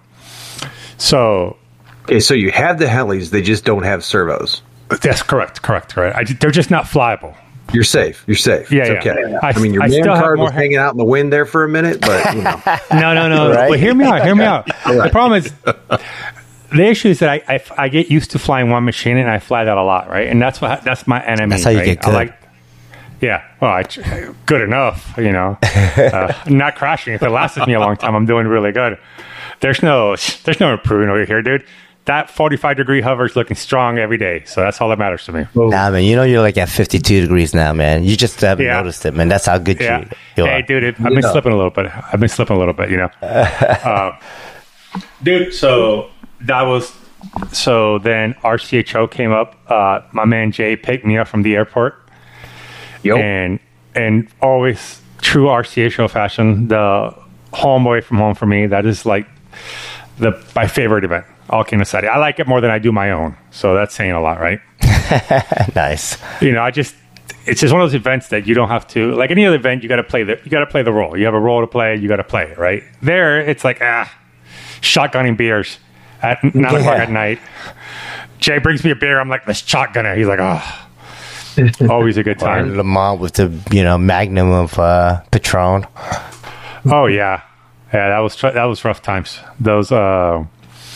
so. Okay, so you have the helis, they just don't have servos. That's correct, correct, correct. I, they're just not flyable. You're safe. You're safe. Yeah, it's yeah. okay. I, I mean, your I man still card have was more hanging out in the wind there for a minute, but you know. no, no, no. Right? But hear me out. Hear me out. Right. The problem is, the issue is that I, I I get used to flying one machine and I fly that a lot, right? And that's what that's my enemy. That's how you right? get good. I like, yeah. Well, I, good enough, you know. Uh, not crashing. If it lasted me a long time, I'm doing really good. There's no there's no improving over here, dude. That forty-five degree hover is looking strong every day, so that's all that matters to me. Nah, man, you know you're like at fifty-two degrees now, man. You just haven't Yeah. noticed it, man. That's how good Yeah. you, you Hey, are. dude, it, I've been know. slipping a little bit. I've been slipping a little bit, you know. uh, dude, so that was so. Then R C H O came up. Uh, my man Jay picked me up from the airport, Yo. and and always true R C H O fashion, the home away from home for me. That is like the my favorite event. All kidding aside, I like it more than I do my own. So that's saying a lot, right? Nice. You know, I just it's just one of those events that you don't have to like any other event. You got to play the you got to play the role. You have a role to play. You got to play it, right? There, it's like ah, shotgunning beers at nine Yeah. o'clock at night. Jay brings me a beer. I'm like, let's shotgun it. He's like, oh, always a good Or time. Lamont with the you know magnum of uh, Patron. Oh yeah, yeah. That was tr- that was rough times. Those. Uh,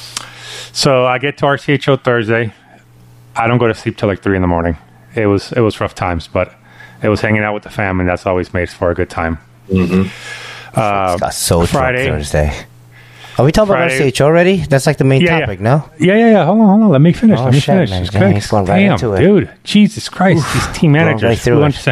so I get to R C H O Thursday. I don't go to sleep till like three in the morning. It was it was rough times, but it was hanging out with the fam, and that's always makes for a good time. Mm-hmm. Uh, Got so Friday. drunk Thursday. Are we talking Friday. about R C H O already? That's like the main Yeah, topic, yeah. no? Yeah, yeah, yeah. Hold on, hold on. Let me finish. Oh, Let me shit, finish. man. It's Dang, good. he's going right Damn, into it. dude. Jesus Christ. These team managers. right through who it. understand-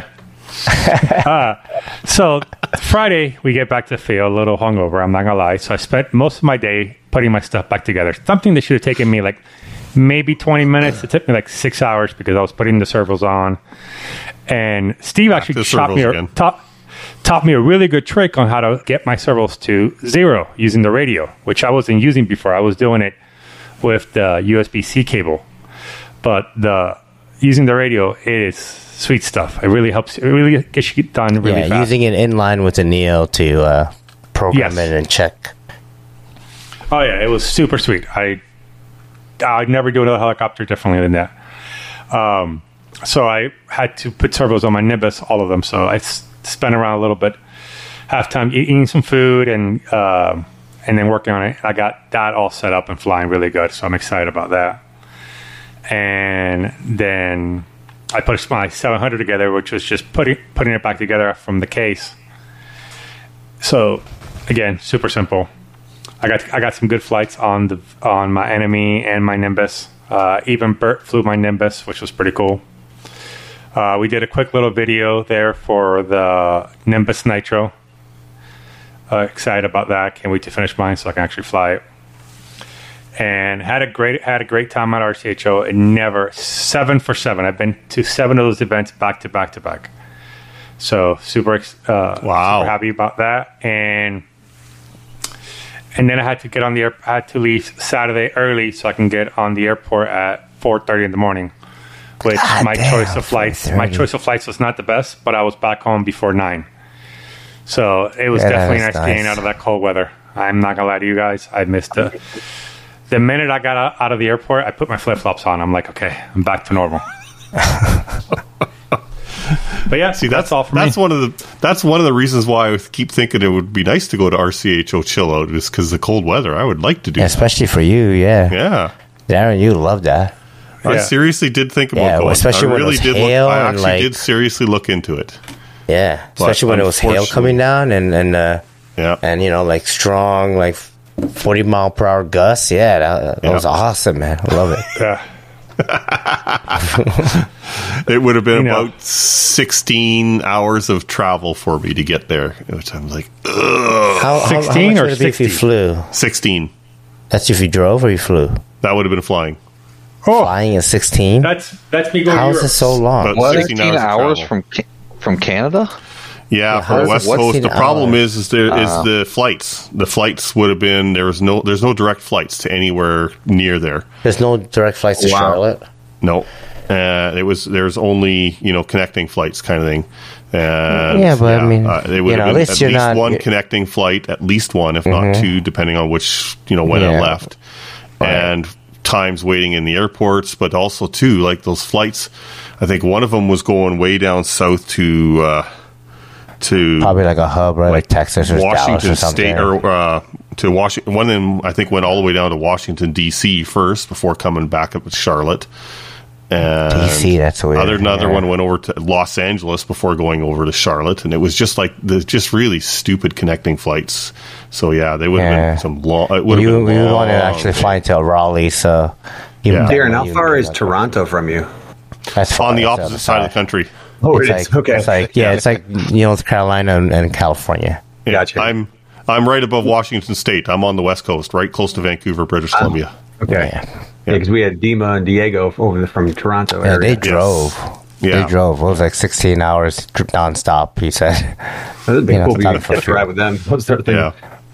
uh, so Friday, we get back to the field, a little hungover. I'm not going to lie. So I spent most of my day putting my stuff back together. Something that should have taken me like maybe twenty minutes. It took me like six hours because I was putting the servos on. And Steve Back actually to taught me, servos a, again. taught, taught me a really good trick on how to get my servos to zero using the radio, which I wasn't using before. I was doing it with the U S B C cable. But the using the radio, it is sweet stuff. It really helps. It really gets you done really yeah, fast. using it in line with the Neo to uh, program Yes. it and check. Oh yeah, it was super sweet. I I'd never do another helicopter differently than that. Um, so I had to put servos on my Nimbus, all of them. So I s- spent around a little bit, half time eating some food and uh, and then working on it. I got that all set up and flying really good. So I'm excited about that. And then I put my seven hundred together, which was just putting putting it back together from the case. So again, super simple. I got I got some good flights on the on my Enemy and my Nimbus. Uh, even Bert flew my Nimbus, which was pretty cool. Uh, we did a quick little video there for the Nimbus Nitro. Uh, excited about that. Can't wait to finish mine so I can actually fly it. And had a great had a great time at R C H O. And never seven for seven. I've been to seven of those events back to back to back. So super uh, Wow. super happy about that. And and then I had to get on the air. I had to leave Saturday early so I can get on the airport at four thirty in the morning. Which God my damn, choice of flights, my four thirty. choice of flights was not the best, but I was back home before nine. So it was Yeah, definitely nice, that's getting nice. out of that cold weather. I'm not gonna lie to you guys. I missed it. The minute I got out, out of the airport, I put my flip flops on. I'm like, okay, I'm back to normal. But yeah, See, that's all for that's me. one of the that's one of the reasons why I keep thinking it would be nice to go to R C H O chill out is because the cold weather. I would like to do. Yeah, that. especially for you, yeah. Yeah, Darren, you love that. I Yeah. seriously did think about Yeah, going. especially I when it really was did. hail Look, I and, actually like- did seriously look into it. Yeah, especially when it was hail unfortunately- coming down and and uh, Yeah, and you know like strong like forty mile per hour gusts. Yeah, that, that Yeah. was awesome, man. I love it. Yeah. it would have been You know. about sixteen hours of travel for me to get there, which I'm like, ugh, How, how, how sixteen much or would it be if you sixty? flew? sixteen. That's if you drove or you flew. That would have been flying. Oh, Flying at sixteen. that's that's me going. How to is Europe. it so long? But What? sixteen sixteen hours of hours travel. from Ca- from Canada? Yeah, how for is the West it Coast. The sixteen problem hours? is, is there is the flights. The flights would have been there was no there's no direct flights to anywhere near there. There's no direct flights to Wow. Charlotte. No, uh, it was there's only you know connecting flights kind of thing. And, Yeah, but, I mean, uh, it would you know, have at been least at you're least not- one you- connecting flight, at least one, if not two, depending on which you know when it Yeah. left, and times waiting in the airports, but also too like those flights. I think one of them was going way down south to uh, to Probably like a hub, right? Like, Texas or Dallas Washington or something. State or uh, to Washington. One of them, I think, went all the way down to Washington D C first before coming back up to Charlotte. And D C, that's weird. Other another Yeah. one went over to Los Angeles before going over to Charlotte, and it was just like the just really stupid connecting flights. So yeah, they would have Yeah. been some long. It would have You, been you long. want to actually fly into Raleigh, so even Yeah. that Darren, way how you- far is Toronto from you? That's far. on the That's opposite side of the country. Oh, It's it like, is. Okay. It's like yeah, it's like you know, North Carolina and, and California. Yeah, Gotcha. I'm I'm right above Washington State. I'm on the west coast, right close to Vancouver, British Columbia. Okay. Yeah. Yeah, because we had Dima and Diego over the, from Toronto Yeah, area. they drove. Yeah. They drove. It was like sixteen hours dr- nonstop. He said. That would be You know, cool if you sometimes could for get to ride with them. What's their thing? Yeah.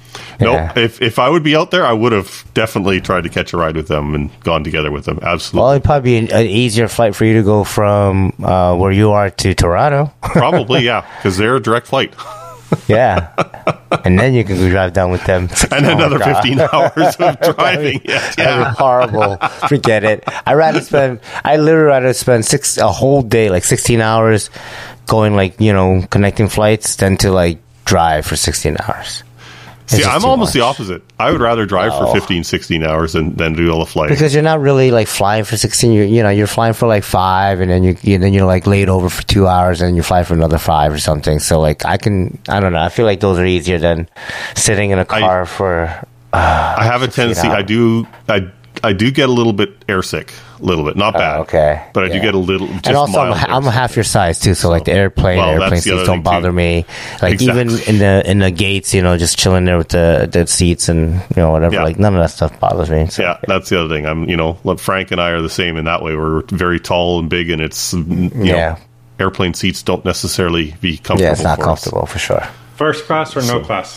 Yeah. No, if if I would be out there, I would have definitely tried to catch a ride with them and gone together with them. Absolutely, Well, it'd probably be an, an easier flight for you to go from uh, where you are to Toronto. probably yeah, because they're a direct flight, Yeah, and then you can go drive down with them. and Oh, another God. fifteen hours of driving. Yeah, That'd be yeah. horrible. Forget it. I rather spend. I literally rather spend six a whole day, like sixteen hours, going like you know connecting flights, than to like drive for sixteen hours. It's See, just I'm too almost the much. opposite. I would rather drive No. for fifteen, sixteen hours than, than do all the flighting. Because you're not really like flying for sixteen. You you know you're flying for like five, and then you, you then you're like laid over for two hours, and you fly for another five or something. So like I can I don't know. I feel like those are easier than sitting in a car for. I have a tendency. hours. I do. I I do get a little bit airsick, a little bit, not bad. Oh, okay. but I do Yeah. get a little. Just And also, I'm, mild I'm airsick. half your size too, so like the airplane, Well, airplane that's the seats other don't thing, bother too. me. Like Exactly. even in the in the gates, you know, just chilling there with the the seats and you know whatever. Yeah. Like none of that stuff bothers me. So, Yeah, that's the other thing. I'm, you know, look, Frank and I are the same in that way. We're very tall and big, and it's, you Yeah. know, airplane seats don't necessarily be comfortable. yeah, it's not for us. comfortable for sure. First class or no class?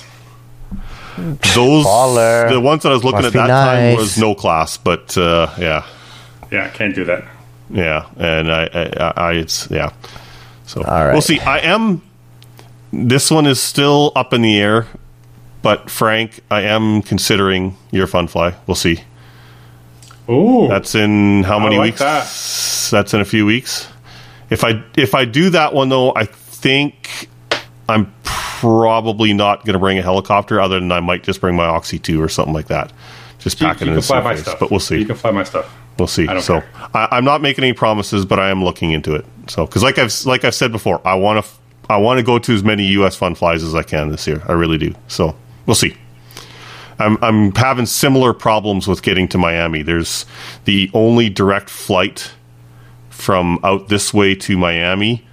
Those Baller. the ones that I was looking Must at be that time nice. was no class, but uh, yeah, Yeah, can't do that. Yeah, and I, I, I it's yeah. So All right. we'll see. I am. This one is still up in the air, but Frank, I am considering your Funfly. We'll see. Ooh, That's in how many I like weeks? that. That's in a few weeks. If I if I do that one though, I think I'm probably not going to bring a helicopter. Other than I might just bring my Oxy two or something like that. Just you, pack it you in a can fly my suitcase. stuff, But we'll see. You can fly my stuff. We'll see. I don't So care. I, I'm not making any promises, but I am looking into it. So because like I've like I've said before, I want to I want to go to as many U S fun flies as I can this year. I really do. So we'll see. I'm I'm having similar problems with getting to Miami. There's the only direct flight from out this way to Miami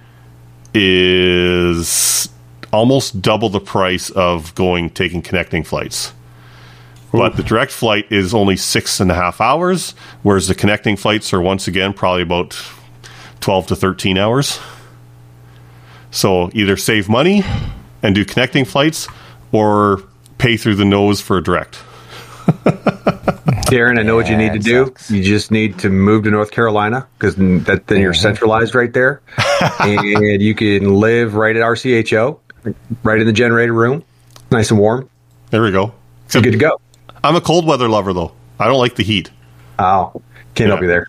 is almost double the price of going taking connecting flights. But the direct flight is only six and a half hours, whereas the connecting flights are once again probably about twelve to thirteen hours. So either save money and do connecting flights, or pay through the nose for a direct. Darren, I know what you Yeah, need to it do. sucks. You just need to move to North Carolina because that then you're centralized right there, and you can live right at R C H O, right in the generator room, nice and warm. There we go. So good to go. I'm a cold weather lover, though. I don't like the heat. Oh, can't help you there.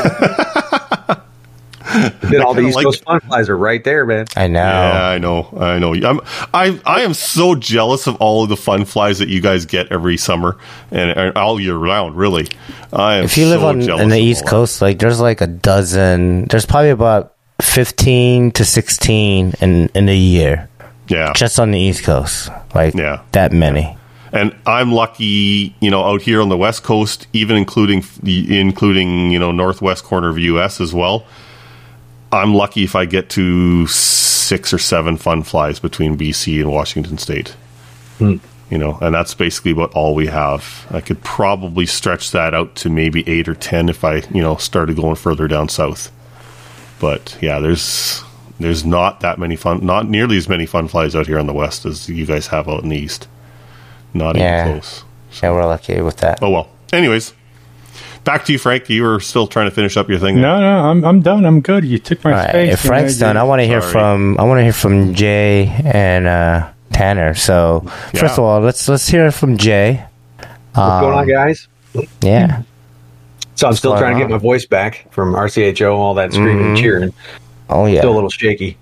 Then all the kinda East like Coast it. fun flies are right there, man. I know. Yeah, I know. I know. I'm. I. I am so jealous of all of the fun flies that you guys get every summer and, and all year round. Really, I am. If you live so on jealous in the of East all that. Coast, like there's like a dozen. There's probably about fifteen to sixteen in in a year, Yeah. just on the East Coast. Like Yeah. that many. And I'm lucky, you know, out here on the West Coast, even including including you know northwest corner of the U S as well. I'm lucky if I get to six or seven fun flies between B C and Washington State. You know, and that's basically about all we have. I could probably stretch that out to maybe eight or ten if I, you know, started going further down south. But yeah, there's there's not that many fun, not nearly as many fun flies out here on the West as you guys have out in the East. Not Yeah. even close. Yeah, we're lucky with that. Oh well. Anyways, back to you, Frank. You were still trying to finish up your thing. No, no, I'm I'm done. I'm good. You took my All right, space. if Frank's man. done, I want to hear Sorry. from I want to hear from Jay and uh, Tanner. So Yeah. first of all, let's let's hear from Jay. What's going on, guys? Yeah, So I'm still going trying to get on? my voice back from R C H O, all that screaming and cheering. oh yeah, Still a little shaky.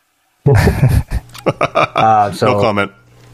uh, so, No comment.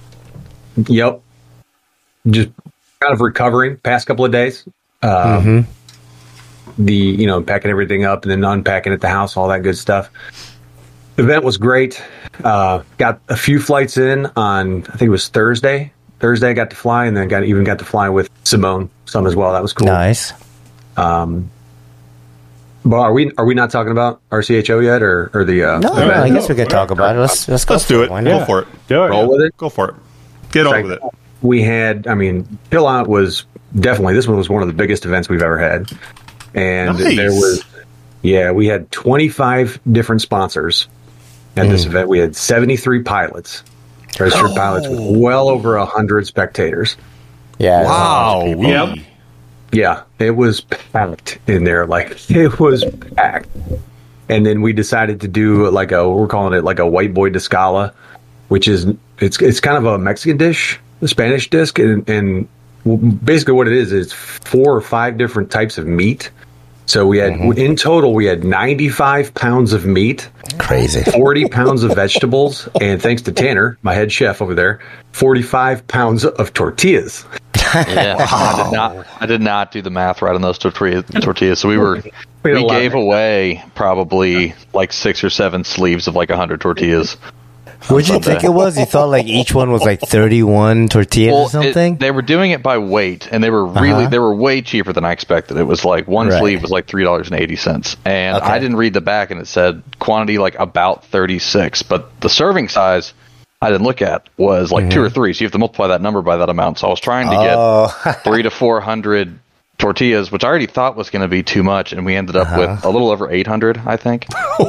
Yep. Just kind of recovering past couple of days. Uh, Mm-hmm. The, you know, packing everything up and then unpacking at the house, all that good stuff. The event was great. Uh, got a few flights in on, I think it was Thursday. Thursday I got to fly, and then got even got to fly with Simone some as well. That was cool. nice. Um, but are we are we not talking about R C H O yet, or or the uh, No, event? no, I guess we could talk about it. Let's let's go. Let's for do it. Why Go not? for it. Do it. roll with it? Go for it. Get on Like, with it. We had, I mean, Pill Out was definitely, this one was one of the biggest events we've ever had. And Nice. there was, yeah, we had twenty-five different sponsors at this Hmm. event. We had seventy-three pilots, registered pilots, with well over one hundred spectators. Yeah. Wow. Yep. Yeah, it was packed in there. Like, it was packed. And then we decided to do like a, we're calling it like a white boy de scala, which is, it's it's kind of a Mexican dish, a Spanish dish. And, and basically what it is, is four or five different types of meat. So we had, Mm-hmm. in total, we had ninety-five pounds of meat, Crazy. forty pounds of vegetables, and thanks to Tanner, my head chef over there, forty-five pounds of tortillas. Yeah, I did not. I did not do the math right on those tortillas. Tortillas. So we were. We had a We lot gave of- away probably like six or seven sleeves of like a hundred tortillas. What'd you think it was? You thought like each one was like thirty-one tortillas or it- something? they were doing it by weight, and they were really Uh-huh. they were way cheaper than I expected. It was like one Right. sleeve was like three dollars and eighty cents, and Okay. I didn't read the back, and it said quantity like about thirty six, but the serving size I didn't look at was like two or three, so you have to multiply that number by that amount. So I was trying to Oh. get three to four hundred tortillas, which I already thought was going to be too much, and we ended up Uh-huh. with a little over eight hundred, I think.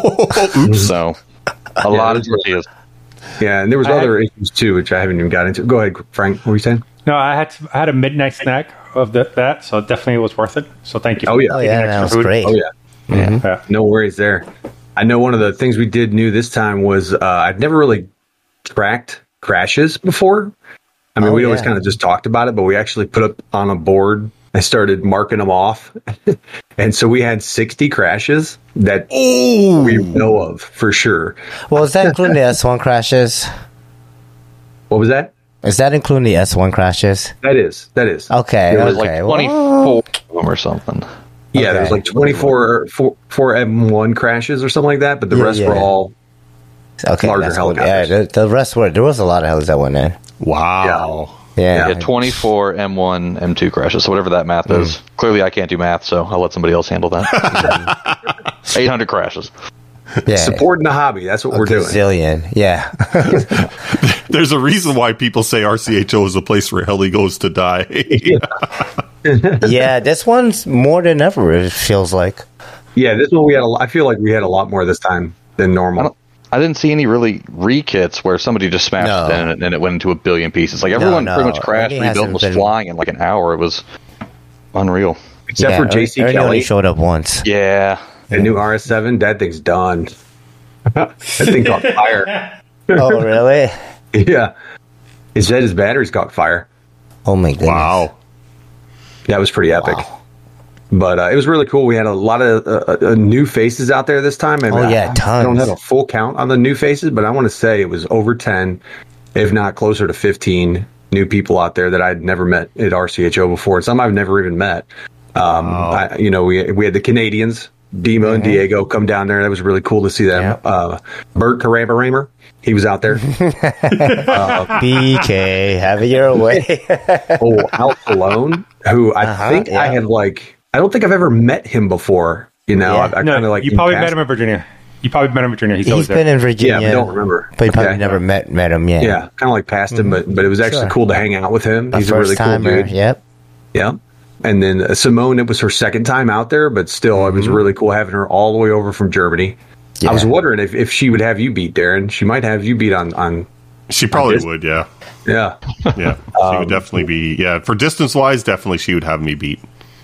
So a lot of tortillas. Yeah, and there was I had- other issues too, which I haven't even got into. Go ahead, Frank. What were you saying? No, I had to, I had a midnight snack of the, that, so definitely it was worth it. So thank you. Oh, yeah. Oh eating yeah, extra that was food. great. Oh yeah, Yeah. Yeah. No worries there. I know one of the things we did new this time was uh, I'd never really tracked crashes before. I mean, Oh, we always yeah. kind of just talked about it, but we actually put up on a board. I started marking them off. And so we had sixty crashes that Oh, we know of for sure. Well, is that including the S one crashes? What was that? Is that including the S one crashes? That is. That is. Okay. There was Like okay. twenty-four of them or something. Yeah, Okay. there's like twenty-four four, four M one crashes or something like that, but the Yeah, rest yeah. were all Okay. larger that's cool. Yeah, helicopters. the, the rest were, there was a lot of helis that went in. wow. Yeah. Yeah, twenty-four M one, M two crashes. So whatever that math is. Clearly, I can't do math, so I'll let somebody else handle that. eight hundred crashes. yeah. supporting the hobby. That's what a we're doing. gazillion. Yeah. There's a reason why people say R C H O is a place where heli goes to die. Yeah, this one's more than ever, it feels like. Yeah, this one we had. A, I feel like we had a lot more this time than I, normal. don't, I didn't see any really re-kits where somebody just smashed No. it in and, and it went into a billion pieces. Like everyone no, pretty much crashed, Ernie rebuilt, hasn't and was been- flying in like an hour. It was unreal. Except yeah, for J C Ernie only Kelly, showed up once. Yeah. the new R S seven. That thing's done. That thing caught fire. Oh, really? Yeah, he said his batteries caught fire. Oh, my goodness. Wow. That was pretty epic. Wow. But uh, it was really cool. We had a lot of uh, uh, new faces out there this time. I Oh, yeah, I, I don't tons. have a full count on the new faces, but I want to say it was over ten, if not closer to fifteen new people out there that I'd never met at R C H O before. Some I've never even met. Um, I, you know, we we had the Canadians, Dima and Diego, come down there. That was really cool to see them. Yeah. Uh, Bert Karabaramer, he was out there. B K, have it your way. Oh, Al Malone, who I Uh-huh, think yeah. I had like, I don't think I've ever met him before. You know, Yeah. I, I No, kind of like you in probably past- met him in Virginia. You probably met him in Virginia. He's, He's always been there. in Virginia. Yeah, but I don't remember. But you probably Okay. never met met him yet. Yeah, kind of like passed him, but but it was actually Sure. cool to hang out with him. A He's a really cool first-timer, dude. Yep. Yeah. And then uh, Simone, it was her second time out there, but still, it was really cool having her all the way over from Germany. I was Yeah. wondering if, if she would have you beat, Darren. She might have you beat on, on She probably guess- would, yeah. yeah. Yeah. She would definitely be, yeah. For distance wise, definitely she would have me beat.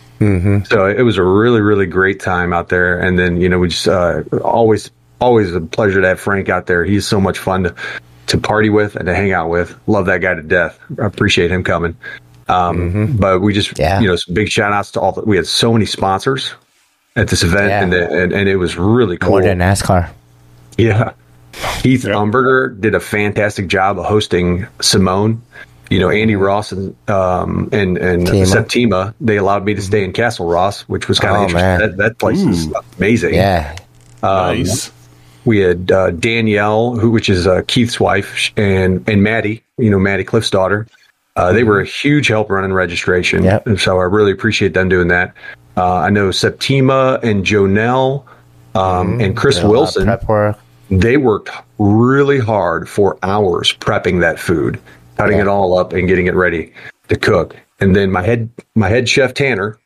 So it was a really, really great time out there. And then, you know, we just uh, always, always a pleasure to have Frank out there. He's so much fun to, to party with and to hang out with. Love that guy to death. I appreciate him coming. Um, But we just, Yeah. you know, some big shout outs to all the, we had so many sponsors at this event Yeah. and, and, and it was really cool. More than NASCAR. Yeah. Heath Umberger did a fantastic job of hosting Simone. You know, Andy Ross and um, and and Tima. Septima, they allowed me to stay in Castle Ross, which was kind of Oh, interesting. man. That, that place is amazing. Yeah. Um, Nice. We had uh, Danielle, who which is uh, Keith's wife, and and Maddie, you know, Maddie Cliff's daughter. Uh, they were a huge help running registration. Yep. And so I really appreciate them doing that. Uh, I know Septima and Jonelle um, and Chris Did a lot of Wilson, Prep work. they worked really hard for hours prepping that food, cutting Yeah. it all up and getting it ready to cook. And then my head my head chef Tanner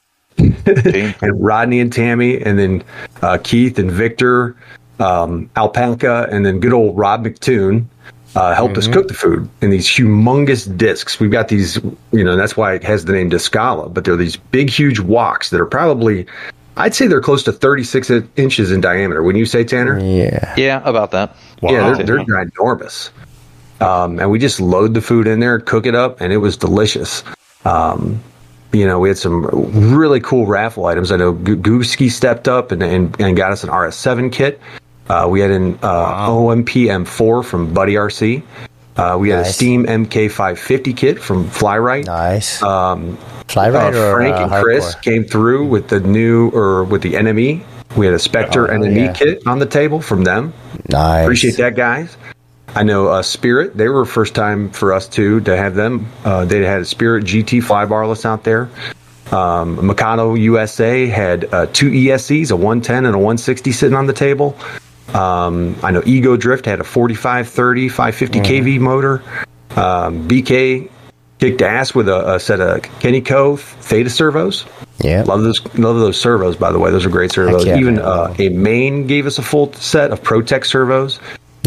Team. and Rodney and Tammy, and then uh, Keith and Victor, um, Alpaca, and then good old Rob McToon uh, helped us cook the food in these humongous discs. We've got these, you know, that's why it has the name Discala, but they're these big, huge woks that are probably, I'd say they're close to thirty-six inches in diameter. Wouldn't you say, Tanner? Yeah. Yeah, about that. Yeah, they're, they're ginormous. Um, and we just load the food in there, cook it up, and it was delicious. Um, you know, we had some really cool raffle items. I know Go- Gooski stepped up and, and, and got us an R S seven kit. Uh, we had an uh, O M P M four from Buddy R C. Uh, we had a Nice. Steam M K five fifty kit from Flyrite. Nice. Um, Flyride uh, or Frank uh, and Chris hardcore? came through with the new, or with the N M E. We had a Spectre Oh, N M E yeah. kit on the table from them. Nice. Appreciate that, guys. I know uh, Spirit, they were first time for us too to have them. Uh, they had a Spirit G T fly barless out there. Um, Mikado U S A had uh, two E S Cs, a one ten and a one sixty sitting on the table. Um, I know Ego Drift had a forty-five thirty five fifty K V motor. Um, B K kicked ass with a, a set of Kenny Cove Theta servos. Yeah. Love those, love those servos. By the way, those are great servos. Heck yeah, Even man. uh, a Maine gave us a full set of ProTech servos. Check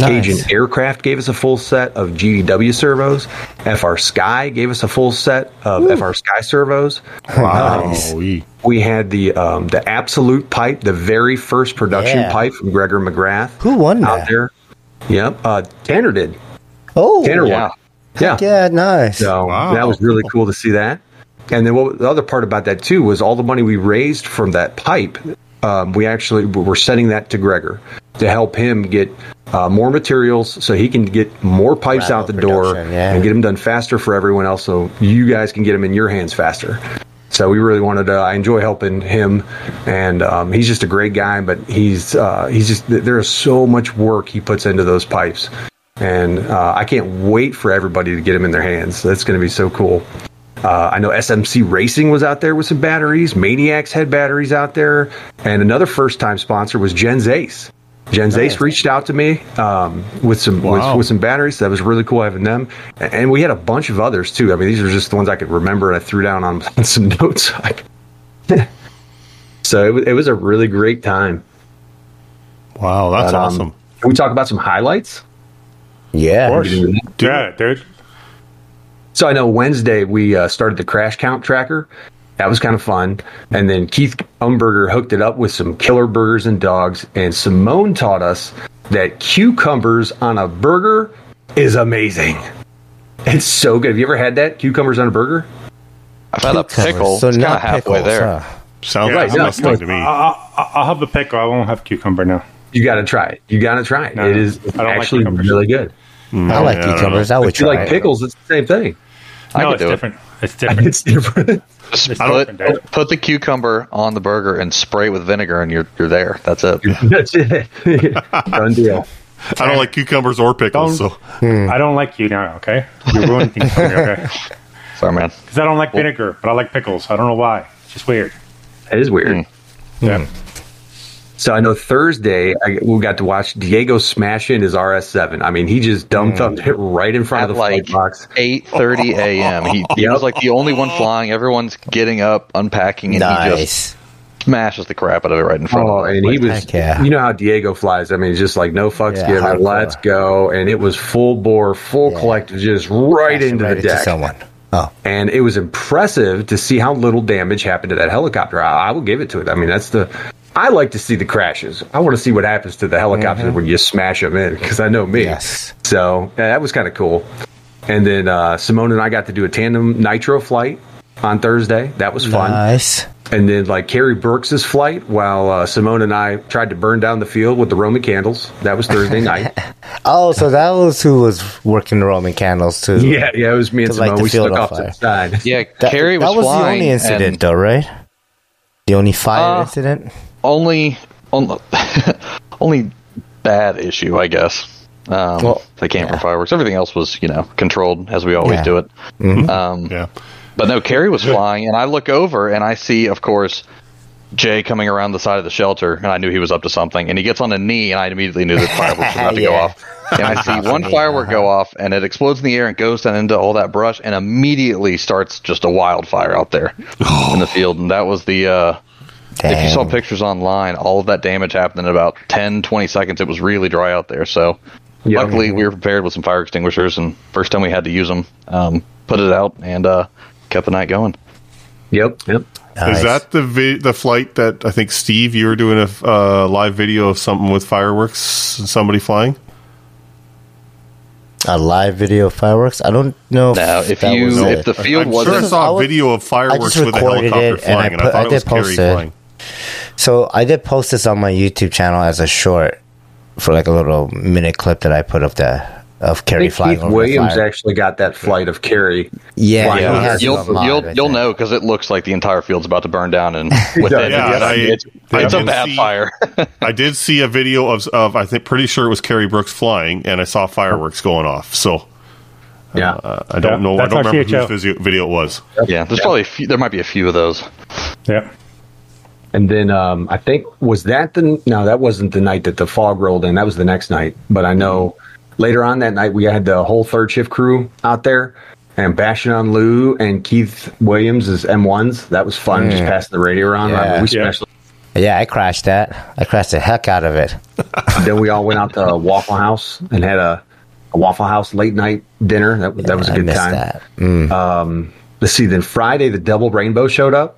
Cajun Nice. Aircraft gave us a full set of G D W servos. F R Sky gave us a full set of Ooh. F R Sky servos. Wow. Nice. we- We had the um, the Absolute pipe, the very first production Yeah. pipe from Gregor McGrath. Who won out that? there? Yep, uh, Tanner did. Oh, Tanner Yeah. won. Yeah. yeah, nice. So Wow. that was really cool to see that. And then what, the other part about that too was all the money we raised from that pipe. Um, we actually were sending that to Gregor to help him get uh, more materials so he can get more pipes Rambo out the door production, yeah. and get them done faster for everyone else, so you guys can get them in your hands faster. So we really wanted to. I enjoy helping him, and um, he's just a great guy. But he's uh, he's just there's so much work he puts into those pipes, and uh, I can't wait for everybody to get them in their hands. That's going to be so cool. Uh, I know S M C Racing was out there with some batteries. Maniacs had batteries out there, and another first-time sponsor was Jen's Ace. Jen's Ace reached out to me um, with some Wow. with, with some batteries. That was really cool having them, and, and we had a bunch of others too. I mean, these are just the ones I could remember, and I threw down on, on some notes. So it, wa- it was a really great time. Wow, that's But, um, awesome. Can we talk about some highlights? Yeah. Dude. Yeah, dude. So I know Wednesday we uh, started the crash count tracker. That was kind of fun. And then Keith Umberger hooked it up with some killer burgers and dogs. And Simone taught us that cucumbers on a burger is amazing. It's so good. Have you ever had that? Cucumbers on a burger? I've had a Cucumbers. pickle. So it's kind not of halfway pickles, there. huh? Sounds Yeah, like right, disgusting no, to me. I'll, I'll, I'll have the pickle. I won't have cucumber now. You got to try it. You got to try it. No, it is I don't like actually cucumbers. really good. I like Yeah, I don't cucumbers. know. I would If you try like it. pickles, it's the same thing. I no, could it's do it. different. It's different. It's different. Just It's put, different, dude. put the cucumber on the burger and spray it with vinegar, and you're you're there. That's it. That's it. Done deal. I don't like cucumbers or pickles, Don't- so I don't like you now, okay? You're ruining things for me, okay? Sorry, man. Because I don't like vinegar, but I like pickles. I don't know why. It's just weird. That is weird. Mm. Yeah. So I know Thursday I, we got to watch Diego smash in his R S seven. I mean, he just dumb thumbed it right in front At of the like flight box. eight thirty a.m. He, he was like the only one flying. Everyone's getting up, unpacking, and he just Nice. smashes the crap out of it right in front Oh, of him. and he was, Heck yeah. you know how Diego flies. I mean, it's just like no fucks Yeah, given. hardcore. Let's go. And it was full bore, full Yeah. collective, just right into Right the deck. someone. Oh, And it was impressive to see how little damage happened to that helicopter. I, I will give it to it. I mean, that's the. I like to see the crashes. I want to see what happens to the helicopter when you smash them in, because I know me. Yes. So yeah, that was kind of cool. And then uh, Simone and I got to do a tandem nitro flight on Thursday. That was fun. nice. And then like Carrie Brooks's flight, while uh, Simone and I tried to burn down the field with the Roman candles. That was Thursday night. Oh, so that was who was working the Roman candles too. Yeah, yeah, it was me and To light Simone. the We field stuck on off to fire. the side. Yeah, That, Carrie was that was the flying. only incident, and though, right? The only fire Uh, incident. Only, only, only bad issue, I guess. Um, Well, they came yeah. from fireworks. Everything else was, you know, controlled as we always Yeah. do it. Mm-hmm. Um, yeah. But no, Carrie was flying, and I look over and I see, of course, Jay coming around the side of the shelter, and I knew he was up to something. And he gets on a knee, and I immediately knew that fireworks were about to go Yeah. off. And I see one firework go off, and it explodes in the air and goes down into all that brush, and immediately starts just a wildfire out there in the field. And that was the. Uh, if you saw Dang. pictures online, all of that damage happened in about ten, twenty seconds. It was really dry out there. So Yeah. luckily, we were prepared with some fire extinguishers, and first time we had to use them, um, put it out, and uh, kept the night going. Yep, yep. Nice. Is that the vi- the flight that I think Steve you were doing a uh, live video of something with fireworks and somebody flying? a live video of fireworks? I don't know. Now, if that you was if it. the field I'm sure I wasn't, saw I a was- video of fireworks just with a recorded helicopter it, and I flying, and I, put- thought I it was did Carrie post it. flying. So I did post this on my YouTube channel as a short for like a little minute clip that I put up there of I Carrie think flying Keith over the Williams fire. actually got that flight of Carrie. Yeah, flying he over has there. you'll it live, you'll I you'll think. know because it looks like the entire field's about to burn down, and within Yeah, it's, I- it's, I it's a did bad see- fire. I did see a video of, of I think pretty sure it was Carrie Brooks flying, and I saw fireworks going off. So Yeah. uh, I don't Yeah, know. I that's don't our remember C H O. whose video, video it was. Yeah, there's probably a few, there might be a few of those. Yeah. And then um, I think, was that the, no, that wasn't the night that the fog rolled in. That was the next night. But I know later on that night, we had the whole third shift crew out there, and bashing on Lou and Keith Williams as M ones. That was fun, just passing the radio around. Yeah. I mean, we Yeah. smashed Yeah, I crashed that. I crashed the heck out of it. Then we all went out to Waffle House and had a, a Waffle House late night dinner. That, Yeah, that was a I good missed time. that. Mm. Um, let's see. Then Friday, the double rainbow showed up.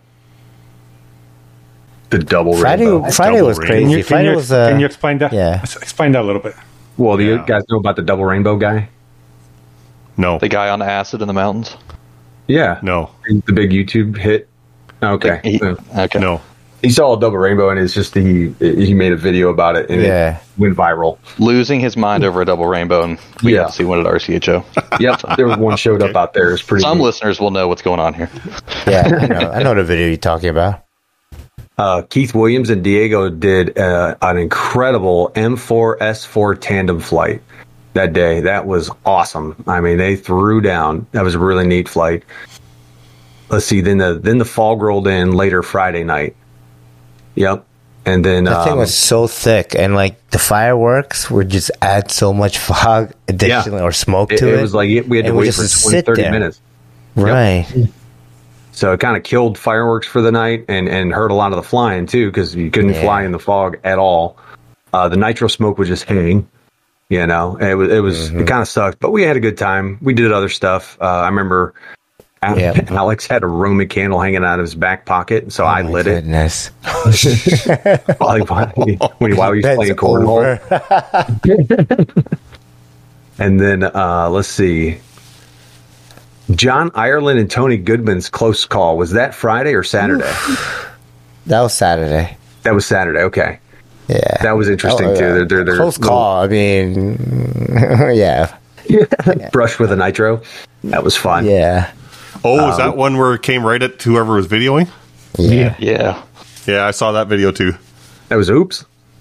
The double Friday, rainbow. Friday Double was rainbow. Can crazy. you, can, Friday you, was. Uh, can you explain that? yeah. S- Explain that a little bit. Well, do Yeah. you guys know about the double rainbow guy? No, The guy on acid in the mountains. Yeah. no, The big YouTube hit. Okay. He- So okay. no. he saw a double rainbow, and it's just he he made a video about it, and Yeah. it went viral. Losing his mind over a double rainbow, and we Yeah. got to see one at R C H O. Yep, there was one showed up out there. It's pretty. Some neat. listeners will know what's going on here. Yeah, I know. I know the video you're talking about. Uh, Keith Williams and Diego did uh, an incredible M four S four tandem flight that day. That was awesome. I mean, they threw down. That was a really neat flight. Let's see. Then the then the fog rolled in later Friday night. Yep, and then That thing um, was so thick, and like the fireworks would just add so much fog additionally or smoke it, to it. it was like we had to And we wait just for twenty, sit thirty there. minutes. right. So it kind of killed fireworks for the night and, and hurt a lot of the flying too, because you couldn't Yeah. fly in the fog at all. Uh, the nitro smoke was just hanging, you know, it was, it was, Mm-hmm. it kind of sucked, but we had a good time. We did other stuff. Uh, I remember Al- Yeah. Alex had a Roman candle hanging out of his back pocket. So I Oh My lit goodness. it while he, while he, when he, while he was That's playing cornhole. over. And then, uh, let's see. John Ireland and Tony Goodman's close call. Was that Friday or Saturday? That was Saturday. That was Saturday. Okay. Yeah. That was interesting, Oh, too. yeah. They're, they're, they're Close little- call. I mean, yeah. Brush with a nitro. That was fun. Yeah. Oh, was that one where it came right at whoever was videoing? Yeah. Yeah. Yeah, I saw that video too. That was oops.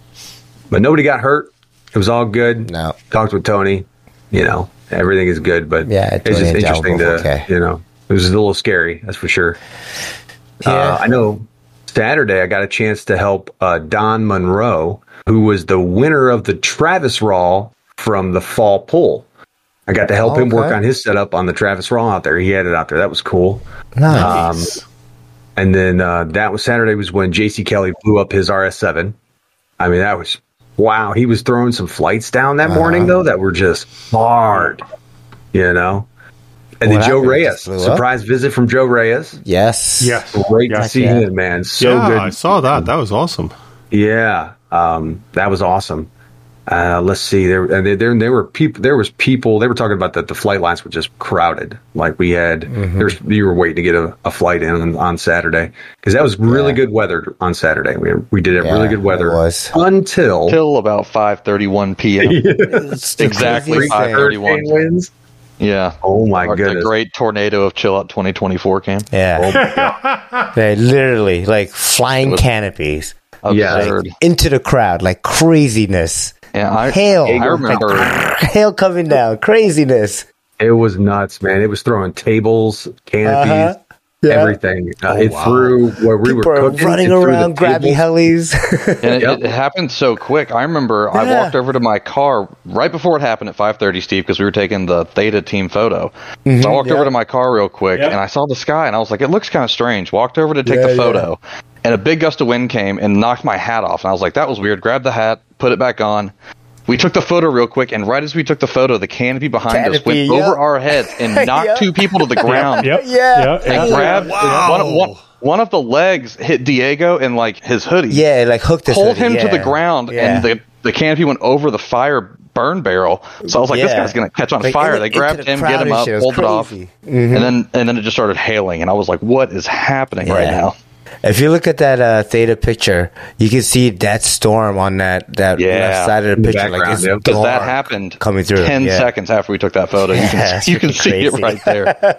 But nobody got hurt. It was all good. No. Talked with Tony. You know, everything is good. But Yeah, it's Tony just and John interesting both to, okay. you know, it was a little scary. That's for sure. Yeah. Uh, I know Saturday I got a chance to help uh, Don Monroe, who was the winner of the Travis Raw from the fall pull. I got to help him work Okay. on his setup on the Travis Raw out there. He had it out there. That was cool. Nice. Um, and then uh, that was Saturday was when J C Kelly blew up his R S seven. I mean, that was wow. He was throwing some flights down that morning though that were just hard, you know. And What then Joe happened? It Reyes, just blew up? surprise visit from Joe Reyes. Yes. Yes. Great to Yes. see Yeah. him, man. So yeah, good. I saw that. That was awesome. Yeah, um, that was awesome. Uh, let's see. There, and there, there, there were people. There was people. They were talking about that the flight lines were just crowded. Like we had, Mm-hmm. there's you were waiting to get a, a flight in on, on Saturday because that was really Yeah. good weather on Saturday. We we did have Yeah, really good weather it was. until Till about five thirty-one p.m. It's the Exactly craziest five thing. thirty. hurricane winds. Yeah. Oh my Or goodness! The great tornado of Chill Out twenty twenty-four came. Yeah. Oh my God. They literally like flying was- canopies Yeah. Absurd. into the crowd, like craziness. Yeah, I, Hail. I remember. Hail coming down, craziness. It was nuts, man. It was throwing tables, canopies, Uh-huh. Yeah. everything. Uh, Oh, it wow. threw where we People were are cooking. running it threw the around, grabbing tables. helis. And it, Yep. it happened so quick. I remember I Yeah. walked over to my car right before it happened at five thirty, Steve, because we were taking the Theta team photo. So I walked yeah. over to my car real quick, Yeah. and I saw the sky, and I was like, it looks kind of strange. Walked over to take Yeah, the photo, and a big gust of wind came and knocked my hat off. And I was like, that was weird. Grabbed the hat, put it back on. We took the photo real quick, and right as we took the photo, the canopy behind us Canopy, went yep. over our heads and knocked Yep. two people to the ground. Yep. Yeah. Yep. And Yep. grabbed Wow. one, one, one of the legs hit Diego in like his hoodie. Yeah, like hooked us. pulled with it, him to yeah. the ground, Yeah. and the the canopy went over the fire burn barrel. So I was like, this Yeah. guy's gonna catch on Like, fire. in- They into grabbed the him, crowd get him and up, shit. It was pulled it off, crazy. Mm-hmm. and then and then it just started hailing, and I was like, what is happening right Yeah. now? If you look at that uh, Theta picture, you can see that storm on that that Yeah. left side of In the the picture. Like background, it's yep. Because that dark happened coming through. ten yeah. seconds after we took that photo. You can, Yeah, it's you can freaking see it crazy. right there.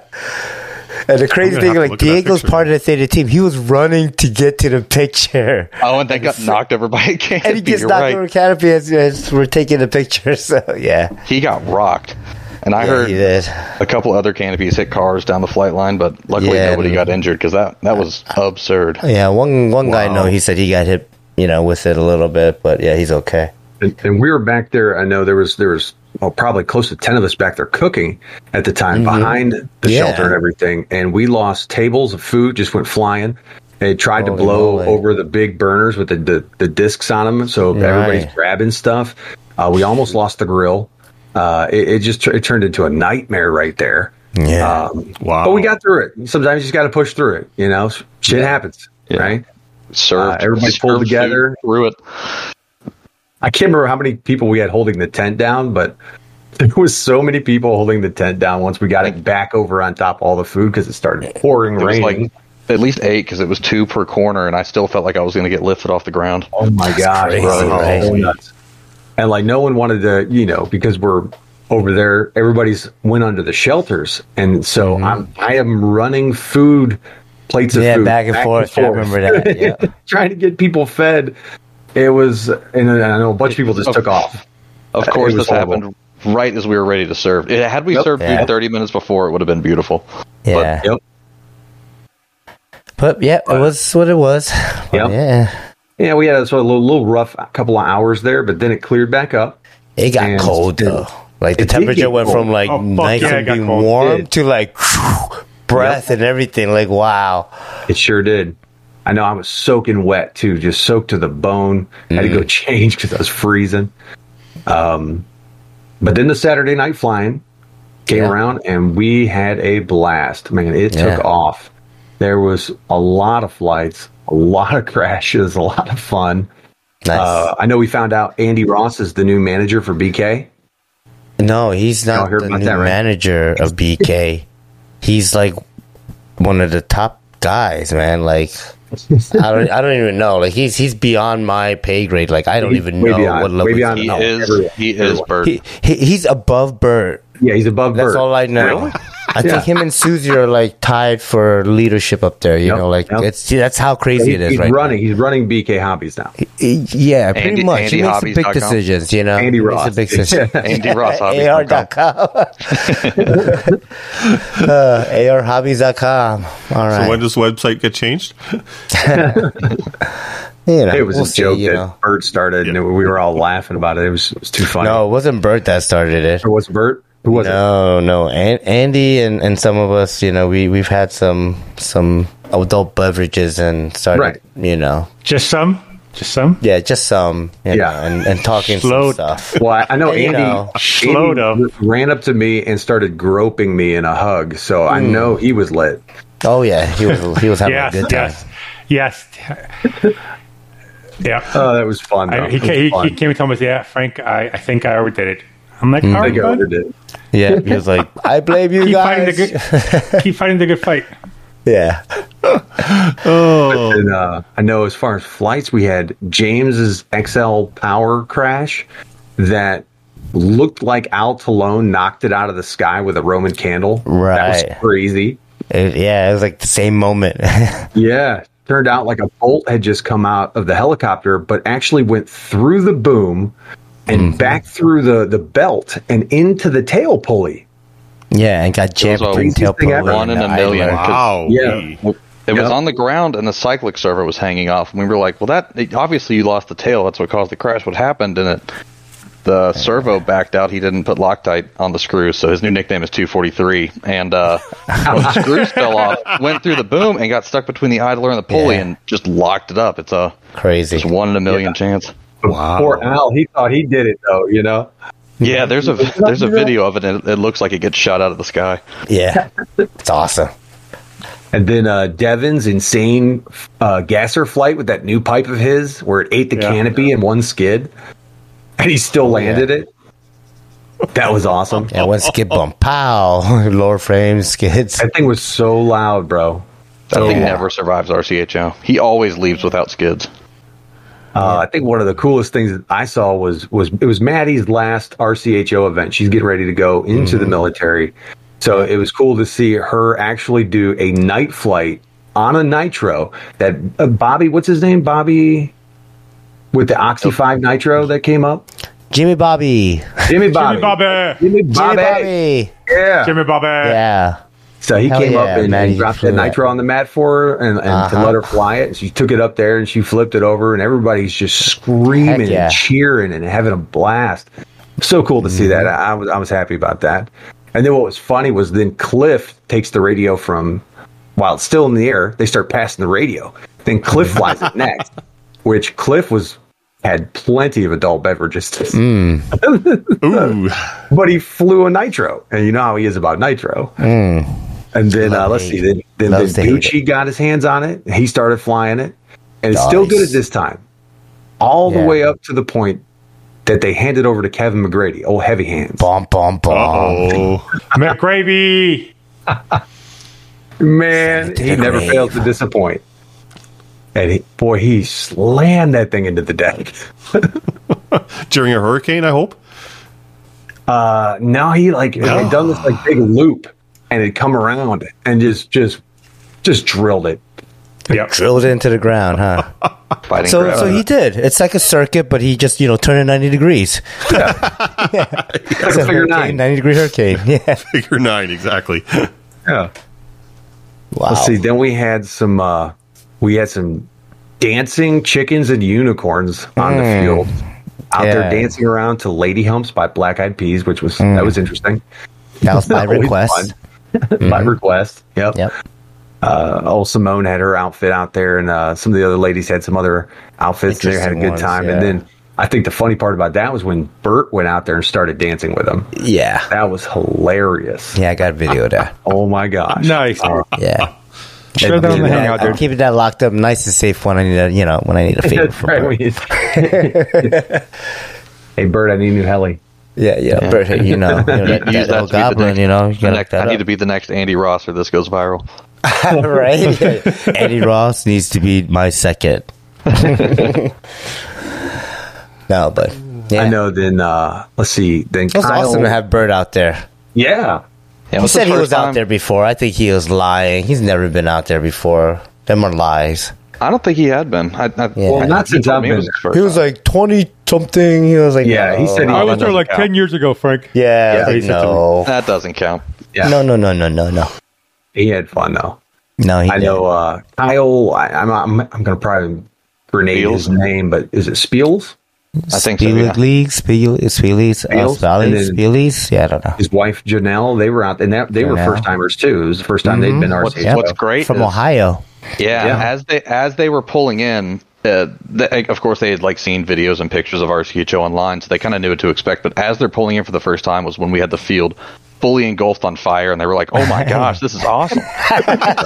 And the crazy I'm gonna thing, have to like look at that Diego's picture. part of the Theta team. He was running to get to the picture, Oh, and they got knocked over by a canopy. and he gets You're knocked right. over the canopy as, as we're taking the picture. So yeah, He got rocked. And I yeah, heard he did. a couple other canopies hit cars down the flight line, but luckily Yeah, nobody dude. got injured because that, that was absurd. Yeah, one one guy, Wow. no, he said he got hit, you know, with it a little bit, but yeah, he's okay. And, and we were back there. I know there was there was oh, probably close to ten of us back there cooking at the time behind the Yeah. shelter and everything. And we lost tables of food, just went flying. It tried to Holy blow moly. over the big burners with the, the, the discs on them, so Right. everybody's grabbing stuff. Uh, we almost lost the grill. Uh, it, it just it turned into a nightmare right there. Yeah. Um, Wow. But we got through it. Sometimes you just got to push through it. You know, shit happens, Yeah. right? Served, Uh, everybody served pulled food together. through it. I can't remember how many people we had holding the tent down, but there was so many people holding the tent down once we got it back over on top of all the food because it started pouring It was raining. like at least eight because it was two per corner, and I still felt like I was going to get lifted off the ground. Oh my gosh, crazy, bro. right? So nuts. And like no one wanted to, you know, because we're over there, everybody's went under the shelters. And so Mm-hmm. I'm I am running food, plates of Yeah, food. back and forth. I remember that, yeah. Trying to get people fed. It was and I know a bunch of people just took off. Of It course, was this horrible. happened right as we were ready to serve. It, had we Yep. served Yeah. food thirty minutes before, it would have been beautiful. Yeah. Yep. But yeah, it was what it was. But Yep. Yeah. Yeah, we had a sort of little, little rough couple of hours there, but then it cleared back up. It got And cold it- though. Like the it did temperature get went cold. from like Oh, fuck nice yeah, it and got being cold. warm It to like breath and everything. Like wow. It sure did. I know I was soaking wet too, just soaked to the bone. Had to go change because I was freezing. Um, but then the Saturday night flying came Yeah. around and we had a blast. Man, it Yeah. took off. There was a lot of flights, a lot of crashes, a lot of fun. Nice. Uh, I know we found out Andy Ross is the new manager for B K. No, he's Y'all not heard the about new that, right? manager of B K. He's like one of the top guys, man. Like I don't, I don't even know. Like he's he's beyond my pay grade. Like I don't He's even way know beyond- what way level. beyond- He No, is. everyone- he is everyone. Bert. He, he he's above Bert. Yeah, he's above That's Bert. all I know. I Yeah. think him and Susie are like tied for leadership up there. You Yep, know, like yep. it's that's how crazy it is, he's right? running. He's running B K Hobbies now. Yeah, pretty Andy- much. He Andy makes some big Hobbies dot com. decisions, you know. Andy He makes Ross. some big decisions. Andy Ross, A R dot com. uh, A R hobbies dot com. All right. So when does the website get changed? you know, It was we'll a see, joke you that know. Bert started, and we were all laughing about it. It was, it was too funny. No, it wasn't Bert that started it. Or was it Bert? Who was it? No, no. An- Andy and, and some of us, you know, we, we've had some some adult beverages and started, Right. you know, Just some? Just some? yeah, just some, you Yeah. know, and, and talking Slow- some stuff. Well, I, I know You Andy, know. Slow Andy down. ran up to me and started groping me in a hug. So I know he was lit. Oh, yeah, he was he was having Yes, a good time. yes, yes. Yeah. Oh, that was fun. Though. I, he, It was ca- he, fun. he came and told me, yeah, Frank, I, I think I overdid it. I'm like, I all right, think I bud. overdid it. Yeah, he was like, I blame you Keep fighting, the guys. good, keep fighting the good fight. Yeah. And uh, I know as far as flights, we had James's X L Power crash that looked like Al Talone knocked it out of the sky with a Roman candle. That Right. was crazy. It- yeah, it was like the same moment. Yeah. Turned out like a bolt had just come out of the helicopter, but actually went through the boom and Mm-hmm. back through the, the belt and into the tail pulley. Yeah, and got jammed It was a between tail thing ever. pulley One in and a million. idler. Wow. Yeah. It was Yep. on the ground, and the cyclic servo was hanging off. And we were like, "Well, that obviously you lost the tail. That's what caused the crash. What happened?" And it, the servo backed out. He didn't put Loctite on the screws, so his new nickname is two forty-three. And uh, well, the screws fell off, went through the boom, and got stuck between the idler and the pulley, Yeah. and just locked it up. It's a Crazy. it's one in a million chance. Wow. Poor Al, he thought he did it though, you know? Yeah, there's a there's a video of it, and it, it looks like it gets shot out of the sky. Yeah, it's awesome. And then uh, Devin's insane uh, gasser flight with that new pipe of his where it ate the Yeah. canopy in one skid and he still landed it. That was awesome. Yeah, one skid bump, pow, lower frame skids. That thing was so loud, bro. That So thing loud. never survives R C H O. He always leaves without skids. Uh, I think one of the coolest things that I saw was was it was Maddie's last R C H O event. She's getting ready to go into Mm-hmm. the military, so it was cool to see her actually do a night flight on a nitro. That uh, Bobby, what's his name? Bobby with the Oxy Five Nitro that came up. Jimmy Bobby, Jimmy Bobby. Jimmy Bobby. Jimmy Jimmy Bobby. Bobby. Yeah. Jimmy Bobby. Yeah, So he Hell came yeah, up and, Maddie and dropped flew that that. nitro on the mat for her and, and to Uh-huh. let her fly it. And she took it up there and she flipped it over and everybody's just screaming Heck yeah. and cheering and having a blast. So cool to Mm-hmm. see that. I was I was happy about that. And then what was funny was then Cliff takes the radio from while it's still in the air, they start passing the radio. Then Cliff flies it next, which Cliff was had plenty of adult beverages. To Mm. Ooh. But he flew a nitro, and you know how he is about nitro. Mm. And then uh, Love let's hate. see, then, then, then Loves to hate Gucci got his hands on it. He started flying it, and it's still Nice. good at this time, all the Yeah. way up to the point that they handed over to Kevin McGrady. Oh, heavy hands, Bomb, bomb, bomb. Oh. McGravy. man! To He the never grave. fails to disappoint. And he, boy, he slammed that thing into the deck. During a hurricane, I hope. Uh, now he like had done this like big loop, and it come around and just just just drilled it. Yep. Drilled it into the ground, huh? Fighting So, crab. so he did. It's like a circuit, but he just, you know, turned it ninety degrees. Like a It's a figure hurricane, nine. ninety degree hurricane. Yeah. Figure nine, exactly. Yeah. Wow. Let's see. Then we had some. Uh, we had some dancing chickens and unicorns on the Mm. field, out Yeah. there dancing around to "Lady Humps" by Black Eyed Peas, which was that was interesting. That was by Always request. fun. By request. Yep. Yep. Uh, old Simone had her outfit out there, and uh, some of the other ladies had some other outfits. And they had a Interesting good ones, time. yeah. And then I think the funny part about that was when Bert went out there and started dancing with them. Yeah. That was hilarious. Yeah, I got a video of that. Oh my gosh. Nice. Uh, Yeah. Share that on the Yeah, hangout, I'm dude. keeping that locked up nice and safe when I need a, you know, when I need a favor That's from right. Bert. when you- Hey, Bert, I need a new heli. Yeah, yeah, Bert, hey, you know, you know that, Use that that little to be the goblin, next- you know, you The gotta next- look I that need to be the next Andy Ross, or this goes viral. up. Right? Yeah. Eddie Ross needs to be my second. No, but yeah, I know. Then uh, let's see. Then it was Kyle, awesome to have Bert out there. Yeah, Yeah, He this said is he the was first out time- there before. I think he was lying. He's never been out there before. Them are lies. I don't think he had been. I, I, Yeah. Well, I- not he since told I've me it been was his first He was time. like twenty something. He was like, Yeah, he no. said he- I was that there like doesn't ten years ago, Frank. Yeah, Yeah, I was he like, said to me. no, That doesn't count. yeah. no, no, no, no, no, no. He had fun though. No, he I know. Uh, Kyle. I, I'm. I'm. I'm going to probably grenade Spiels? his name, but is it Spiels? I think so, yeah. League, Spiel, Spielies, uh, Spiels, Spally, and then- Spielies. Yeah, I don't know. His wife Janelle. They were out, and that, they were Janelle. first timers too. It was the first time they'd been What's, R C H O. what's great From is- Ohio. Yeah, Yeah. as they as they were pulling in, uh, they, of course they had like seen videos and pictures of R C H O online, so they kind of knew what to expect. But as they're pulling in for the first time was when we had the field fully engulfed on fire, and they were like, "Oh my gosh, this is awesome!" So,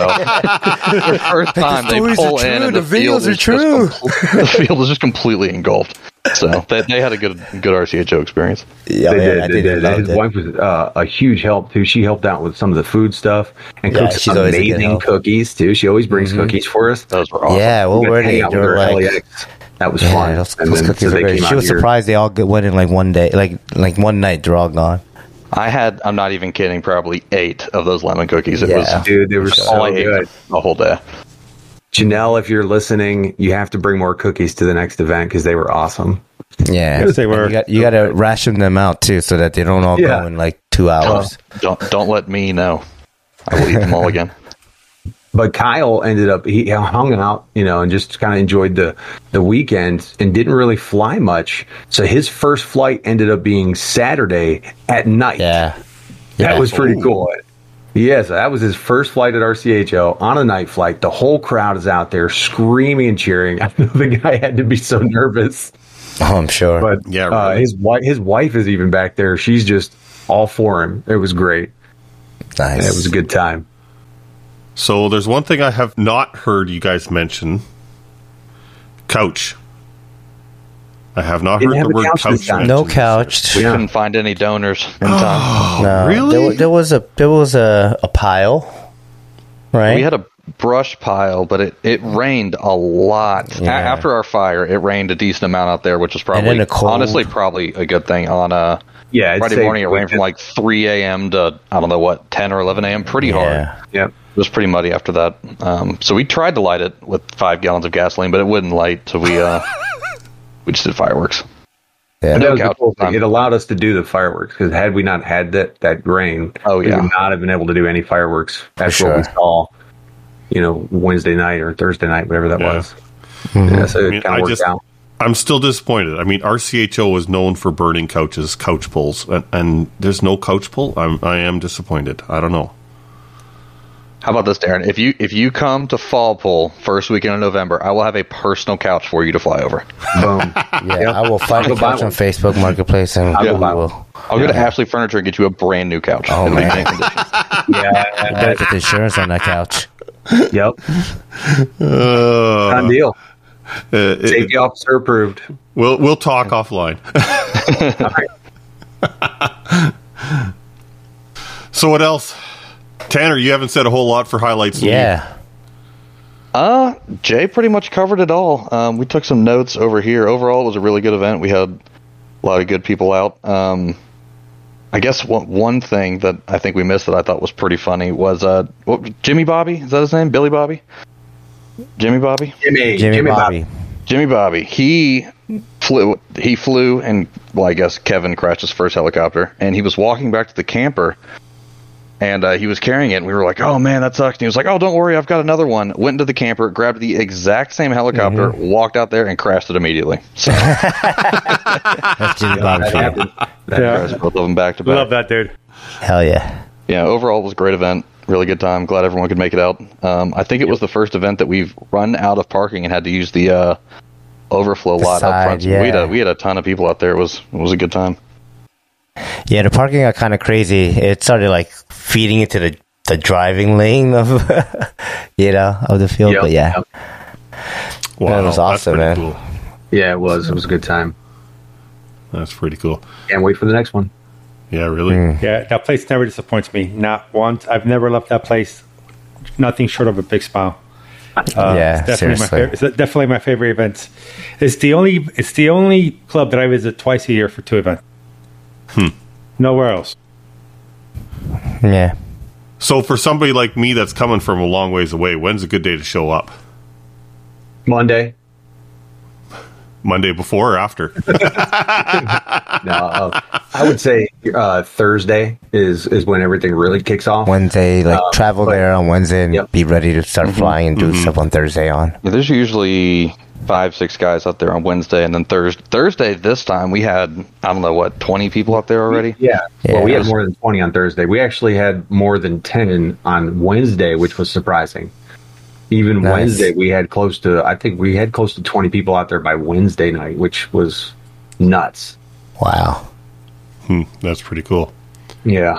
the first time they stories are pull in, true, and the the, field videos are is just true. com- the field is just completely engulfed. So they, they had a good good R C H O experience. Yeah, They man, did. I They did. did. Loved His it. wife was uh, a huge help too. She helped out with some of the food stuff and Yeah, cooked she's always a good amazing help. cookies too. She always brings cookies for us. Those were awesome. Yeah, what We got were to hang they? out They with were her at like, L A X. That was yeah, fun. those, And those then- cookies so are they great. came She out was here. surprised they all get- went in like one day, like like one night. They're all gone. I had. I'm not even kidding. Probably eight of those lemon cookies. It Yeah. was Dude, they were all so I ate good. the whole day. Janelle, if you're listening, you have to bring more cookies to the next event because they were awesome. Yeah, Yes, they were. You got, you got to ration them out too, so that they don't all Yeah. go in like two hours. Don't don't let me know. I will eat them all again. But Kyle ended up he hung out, you know, and just kind of enjoyed the the weekend and didn't really fly much. So his first flight ended up being Saturday at night. Yeah, That Yeah. was pretty Ooh. cool. Yes, that was his first flight at R C H O on a night flight. The whole crowd is out there screaming and cheering. I know the guy had to be so nervous, Oh, I'm sure. but Yeah, uh, really. his wife, his wife is even back there. She's just all for him. It was great. nice. It was a good time. So there's one thing I have not heard you guys mention. Couch. I have not Didn't heard have the a word couch couch this time. mentioned. No couch. We Yeah. couldn't find any donors in time. No, really? There, wa- there was a there was a, a pile, right? We had a brush pile, but it, it rained a lot. A- Yeah. after our fire, it rained a decent amount out there, which was probably then the cold. honestly probably a good thing. On uh, Yeah, I'd Friday say morning, it we rained from did- like three a.m. to I don't know what ten or eleven a.m. Pretty hard. yeah. Yep. It was pretty muddy after that. Um, so we tried to light it with five gallons of gasoline, but it wouldn't light. So we uh, we just did fireworks. Yeah. That was the couch cool thing. time. It allowed us to do the fireworks because had we not had that that rain, Oh, we yeah. would not have been able to do any fireworks. That's For what we sure. saw. You know, Wednesday night or Thursday night, whatever that Yeah. was. Mm-hmm. Yeah, so it I mean, kind I of worked just- out. I'm still disappointed. I mean, R C H O was known for burning couches, couch pulls, and, and there's no couch pull. I'm, I am disappointed. I don't know. How about this, Darren? If you if you come to Fall Pool first weekend of November, I will have a personal couch for you to fly over. Boom. Yeah, Yep. I will find I'll a go buy couch on one. Facebook Marketplace, and I'll we go buy one. will. I'll go to Ashley Furniture and get you a brand new couch. Oh, It'll be man. mint condition. Better Yeah. get the insurance on that couch. Yep. Uh, Done deal. uh, it- Safety officer approved. we'll we'll talk offline. So what else, Tanner? You haven't said a whole lot for highlights. to me. Yeah. Uh, Jay pretty much covered it all. Um, we took some notes over here. Overall, it was a really good event. We had a lot of good people out. Um, I guess one, one thing that I think we missed that I thought was pretty funny was uh, what, Jimmy Bobby. Is that his name? Billy Bobby? Jimmy Bobby? Jimmy, Jimmy, Jimmy Bobby. Jimmy Bobby. He flew. He flew, and well, I guess Kevin crashed his first helicopter, and he was walking back to the camper. And uh, he was carrying it, and we were like, oh, man, that sucks. And he was like, oh, don't worry, I've got another one. Went into the camper, grabbed the exact same helicopter, Mm-hmm. walked out there, and crashed it immediately. So That's Jimmy Bobby That for you. happened. That Yeah. crashed both of them back to back. Love that, dude. Hell yeah. Yeah, overall, it was a great event. Really good time. Glad everyone could make it out. Um, I think it was the first event that we've run out of parking and had to use the uh, overflow The lot up side, front. So we, had yeah. a, we had a ton of people out there. It was, it was a good time. Yeah, the parking got kind of crazy. It started like feeding into the, the driving lane of, you know, of the field. Yep. But yeah, Yep. Wow, That was that's awesome, pretty man. Cool. Yeah, it was. It was a good time. That's pretty cool. Can't wait for the next one. Yeah, really. Mm. Yeah, that place never disappoints me. Not once. I've never left that place. Nothing short of a big smile. Uh, Yeah, it's definitely my seriously. favorite. It's definitely my favorite event. It's the only. It's the only club that I visit twice a year for two events. Hmm. Nowhere else. yeah. So for somebody like me that's coming from a long ways away, when's a good day to show up? Monday. Monday before or after? No, uh, I would say uh, Thursday is is when everything really kicks off. Wednesday, like Uh, travel but- there on Wednesday and Yep. be ready to start flying and do stuff on Thursday on. Yeah, there's usually five, six guys out there on Wednesday, and then Thursday. Thursday this time we had I don't know what twenty people out there already. Yeah. Well, we Yeah. had more than twenty on Thursday. We actually had more than ten on Wednesday, which was surprising. Even Nice. Wednesday, we had close to, I think we had close to twenty people out there by Wednesday night, which was nuts. Wow. Hmm, that's pretty cool. Yeah.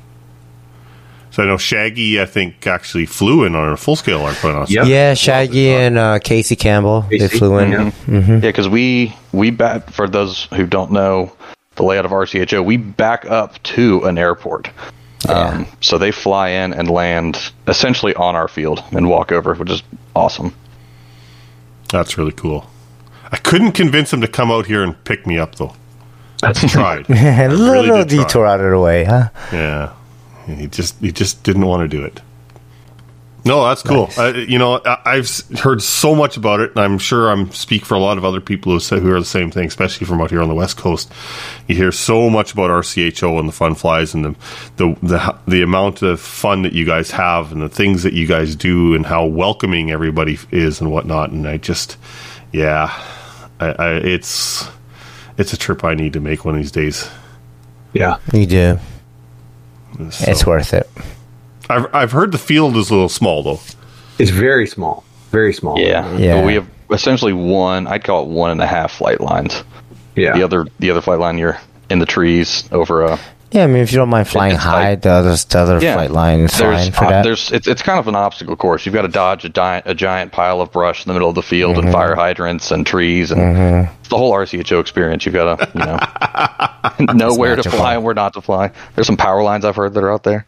So I know Shaggy, I think, actually flew in on a full scale aren't putting on. Yep. Yeah, Shaggy and uh, Casey Campbell, they Casey, flew in. yeah. Yeah, because we we back for those who don't know the layout of R C H O, we back up to an airport. Um, so they fly in and land essentially on our field and walk over, which is awesome. That's really cool. I couldn't convince him to come out here and pick me up, though. I tried. A little really did try. detour out of the way, huh? Yeah, he just he just didn't want to do it. No, that's cool. Nice. Uh, you know, I, I've s- heard so much about it, and I'm sure I'm speak for a lot of other people who say who are the same thing, especially from out here on the West Coast. You hear so much about R C H O and the fun flies and the the the, the amount of fun that you guys have and the things that you guys do and how welcoming everybody is and whatnot. And I just, yeah, I, I, it's it's a trip I need to make one of these days. Yeah. You do. So- It's worth it. I've I've heard the field is a little small though. It's very small. Very small. Yeah, Yeah. But we have essentially one. I'd call it one and a half flight lines. Yeah. The other the other flight line, you're in the trees over a. Yeah, I mean, if you don't mind flying it's high, like- the other, the other Yeah, flight line is there's fine for uh, that. there's it's it's kind of an obstacle course. You've got to dodge a giant a giant pile of brush in the middle of the field Mm-hmm. and fire hydrants and trees and it's the whole R C H O experience. You've got to you know know where to magical. fly and where not to fly. There's some power lines I've heard that are out there.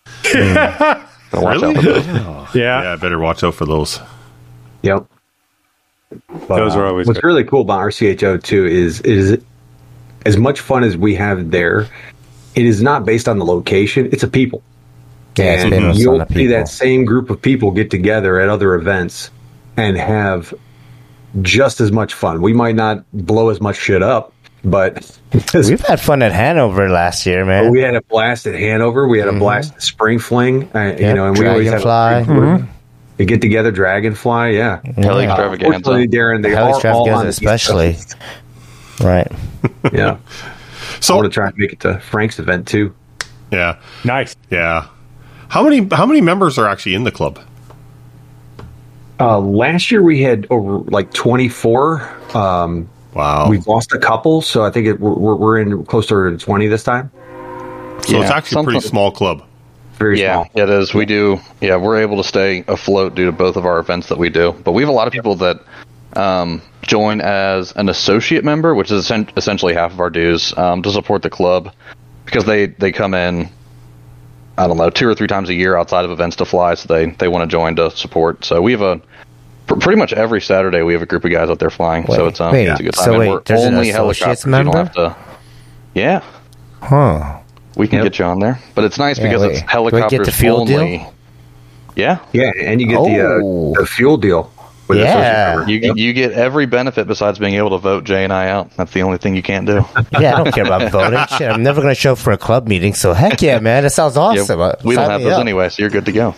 Gotta watch out for those. Yeah. Yeah, I better watch out for those. Yep. But, Those are uh, always What's good. really cool about R C H O too is is as much fun as we have there. It is not based on the location; it's a people. Yeah, it's and been with you'll some see people. that same group of people get together at other events and have just as much fun. We might not blow as much shit up, but We've had fun at Hanover last year, man. we had a blast at Hanover. We had a blast at Spring Fling. Uh, you Yep, know, and we always have Dragonfly. a great- We get together, Dragonfly. Yeah, Heli Yeah. extravaganza. Unfortunately, Darren, they Heli are all on extravaganza the East especially. Coast. Right. Yeah, I So want to try and make it to Frank's event too. yeah, Nice. yeah. How many how many members are actually in the club? Uh, last year we had over like twenty-four. Um, Wow. We've lost a couple, so I think it, we're, we're in closer to twenty this time. So Yeah, it's actually a pretty something- small club. Very Yeah, small. it is. We do. Yeah, we're able to stay afloat due to both of our events that we do. But we have a lot of people that um, join as an associate member, which is essen- essentially half of our dues, um, to support the club because they, they come in, I don't know, two or three times a year outside of events to fly, so they, they want to join to support. So we have a pr- pretty much every Saturday we have a group of guys out there flying. Wait, so it's, um, wait, it's a good time. so And wait, we're there's an only associates helicopters. You don't member? have to. Yeah. Huh. We can Yep. get you on there, but it's nice Yeah, because wait. it's Do I helicopters get the fuel deal? only. Yeah, Yeah, and you get Oh. the uh, the fuel deal. With Yeah. associate member. you Yep. you get every benefit besides being able to vote Jay and I out. That's the only thing you can't do. Yeah, I don't care about voting. Shit, I'm never going to show up for a club meeting, so heck yeah, man. That sounds awesome. Yeah, Uh, we don't sign have me those up. anyway, so you're good to go.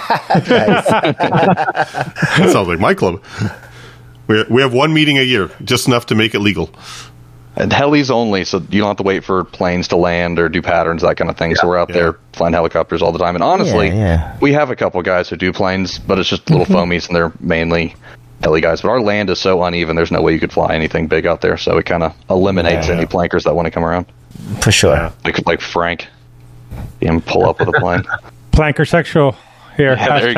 That sounds like my club. We we have one meeting a year, just enough to make it legal. And helis only, so you don't have to wait for planes to land or do patterns, that kind of thing. So we're out Yeah. there flying helicopters all the time. And honestly, Yeah, yeah. we have a couple guys who do planes, but it's just little foamies, and they're mainly heli guys. But our land is so uneven, there's no way you could fly anything big out there. So it kind of eliminates Yeah. any plankers that want to come around. For sure. Like like Frank, see him pull up with a plane. Planker sexual here. Yeah, there you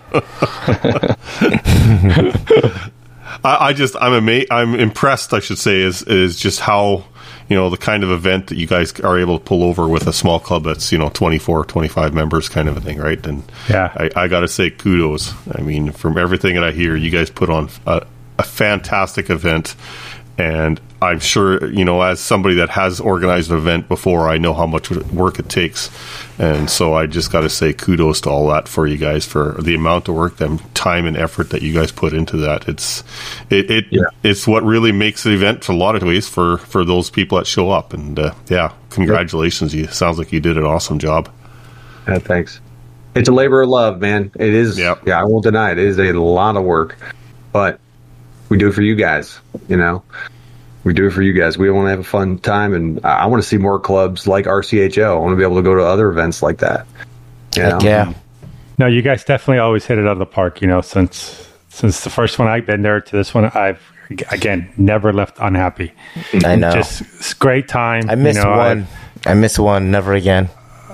hashtag. I, I just I'm ama- I'm impressed. I should say is is just how, you know, the kind of event that you guys are able to pull over with a small club that's, you know, twenty-four, twenty-five members kind of a thing, right? And Yeah. I, I got to say kudos. I mean, from everything that I hear, you guys put on a, a fantastic event. And I'm sure, you know, as somebody that has organized an event before, I know how much work it takes. And so I just got to say kudos to all that for you guys, for the amount of work, the time and effort that you guys put into that. It's it, it Yeah. it's what really makes the event a lot of ways for, for those people that show up. And uh, yeah, congratulations. You sounds like you did an awesome job. Yeah, thanks. It's a labor of love, man. It is. Yep. Yeah, I won't deny it. It is a lot of work, but we do it for you guys. You know, we do it for you guys. We want to have a fun time, and I I want to see more clubs like R C H O. I want to be able to go to other events like that. You know? Heck yeah. No, you guys definitely always hit it out of the park. You know, since since the first one I've been there to this one, I've again never left unhappy. I know. Just it's great time. I missed you know, one. I missed one. Never again.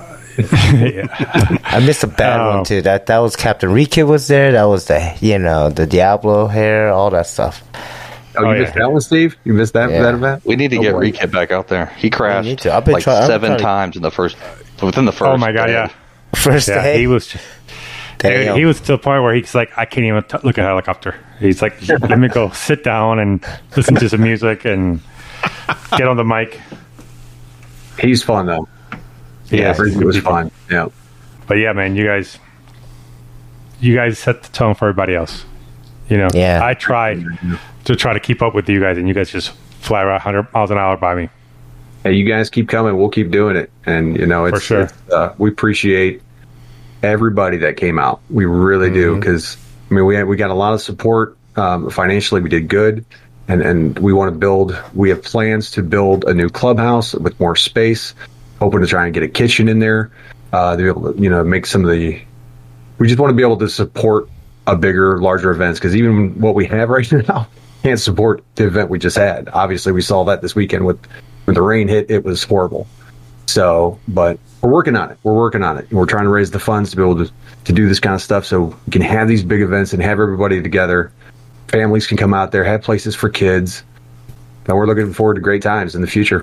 yeah. I missed a bad Oh. one too. That that was Captain Rika was there. That was the you know the Diablo hair, all that stuff. Oh, you Oh, missed yeah. that one, Steve? You missed that Yeah. that event? We need to Oh, get boy. Rekit back out there. He crashed need to. I've been like try- I've been seven trying to- times in the first within the first. Oh my god, day. yeah. First Yeah, day. he was just, Damn. dude, he was to the point where he's like, I can't even t- look at a helicopter. He's like, let me go sit down and listen to some music and get on the mic. He's fun though. Yeah, Yeah. it was fun. Yeah. But yeah, man, you guys, you guys set the tone for everybody else. You know, Yeah. I tried to try to keep up with you guys, and you guys just fly around one hundred miles an hour by me. Hey, you guys keep coming. We'll keep doing it. And, you know, it's, For sure. it's, uh, we appreciate everybody that came out. We really do. Because, I mean, we had, we got a lot of support. Um, financially, we did good. And, and we want to build, we have plans to build a new clubhouse with more space, hoping to try and get a kitchen in there, uh, to be able to, you know, make some of the, we just want to be able to support a bigger, larger events. Because even what we have right now can't support the event we just had. Obviously, we saw that this weekend with, when the rain hit, it was horrible. So, but we're working on it. We're working on it. We're trying to raise the funds to be able to, to do this kind of stuff so we can have these big events and have everybody together. Families can come out there, have places for kids. And we're looking forward to great times in the future.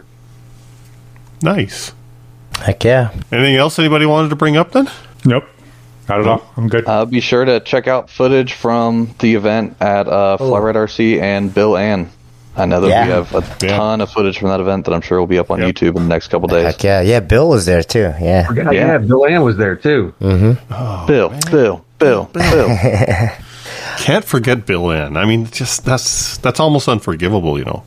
Nice. Heck yeah. Anything else anybody wanted to bring up then? Nope, not at all. I'm good. Uh, be sure to check out footage from the event at uh, Flyride R C and Bill Ann. I know that Yeah. we have a Yeah. ton of footage from that event that I'm sure will be up on Yep. YouTube in the next couple days. Heck yeah. Yeah, Bill was there too. Yeah. Yeah, Yeah. yeah Bill Ann was there too. Bill, Bill, Bill, Bill. Can't forget Bill Ann. I mean, just that's that's almost unforgivable, you know.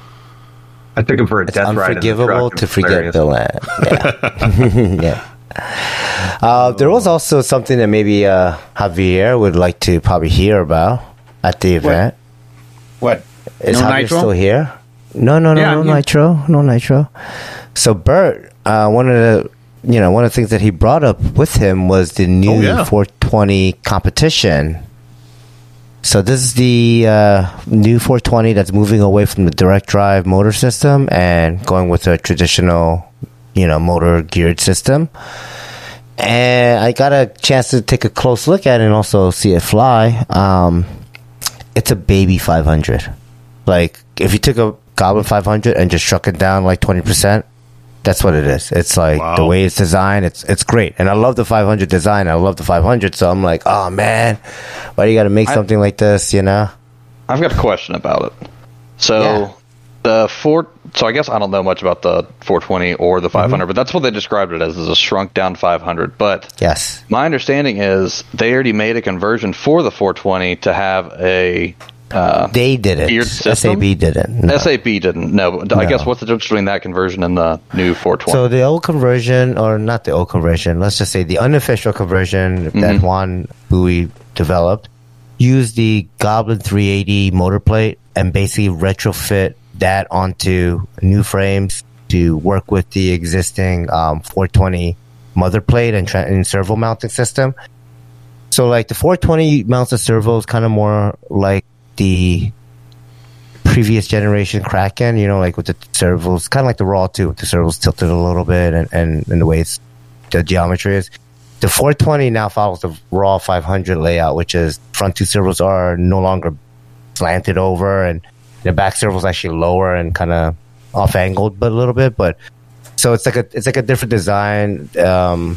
I took him for a It's death ride. in the unforgivable truck. It to was forget hilarious. Bill Ann. Yeah. yeah. Uh, there was also something that maybe uh, Javier would like to probably hear about at the event. What? Is No Javier nitro? still here? No, no, no, Yeah, no yeah. nitro, no nitro. So Bert uh, wanted to you know, one of the things that he brought up with him was the new Oh, yeah. four twenty competition. So this is the uh, new four twenty that's moving away from the direct drive motor system and going with a traditional, you know, motor geared system. And I got a chance to take a close look at it and also see it fly. Um, it's a baby five hundred. Like, if you took a Goblin five hundred and just shrunk it down like twenty percent, that's what it is. It's like Wow. the way it's designed, it's it's great. And I love the five hundred design. I love the five hundred. So I'm like, oh, man, why do you got to make I- something like this, you know? I've got a question about it. So Yeah. the four, so I guess I don't know much about the four twenty or the five hundred, but that's what they described it as, as a shrunk down five hundred. But Yes. my understanding is they already made a conversion for the four twenty to have a uh, They did it. geared S A system? B did it. No. S A B didn't. No, but I No. guess what's the difference between that conversion and the new four twenty? So the old conversion, or not the old conversion, let's just say the unofficial conversion that Juan Bowie developed, used the Goblin three eighty motor plate and basically retrofit that onto new frames to work with the existing um, four twenty mother plate and, tra- and servo mounting system. So like the four twenty mounts a servo is kind of more like the previous generation Kraken, you know, like with the servos, kind of like the Raw too, with the servos tilted a little bit and, and, and the way it's, the geometry is. The four twenty now follows the Raw five hundred layout, which is front two servos are no longer slanted over and the back servos actually lower and kind of off angled, but a little bit. But so it's like a it's like a different design. Um,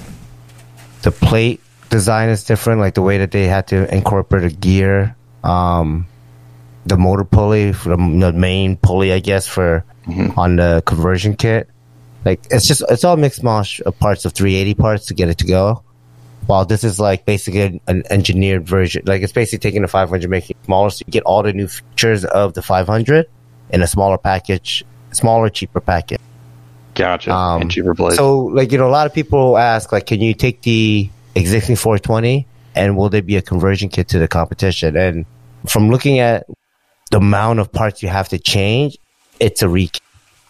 the plate design is different, like the way that they had to incorporate a gear. Um, the motor pulley, from the main pulley, I guess, for on the conversion kit. Like it's just it's all mixed mosh of parts of three eighty parts to get it to go. While this is like basically an engineered version, like it's basically taking the five hundred, making it smaller, so you get all the new features of the five hundred in a smaller package, smaller, cheaper package. Gotcha. Um, and cheaper blades. So, like, you know, a lot of people ask, like, can you take the existing four twenty and will there be a conversion kit to the competition? And from looking at the amount of parts you have to change, it's a rekit.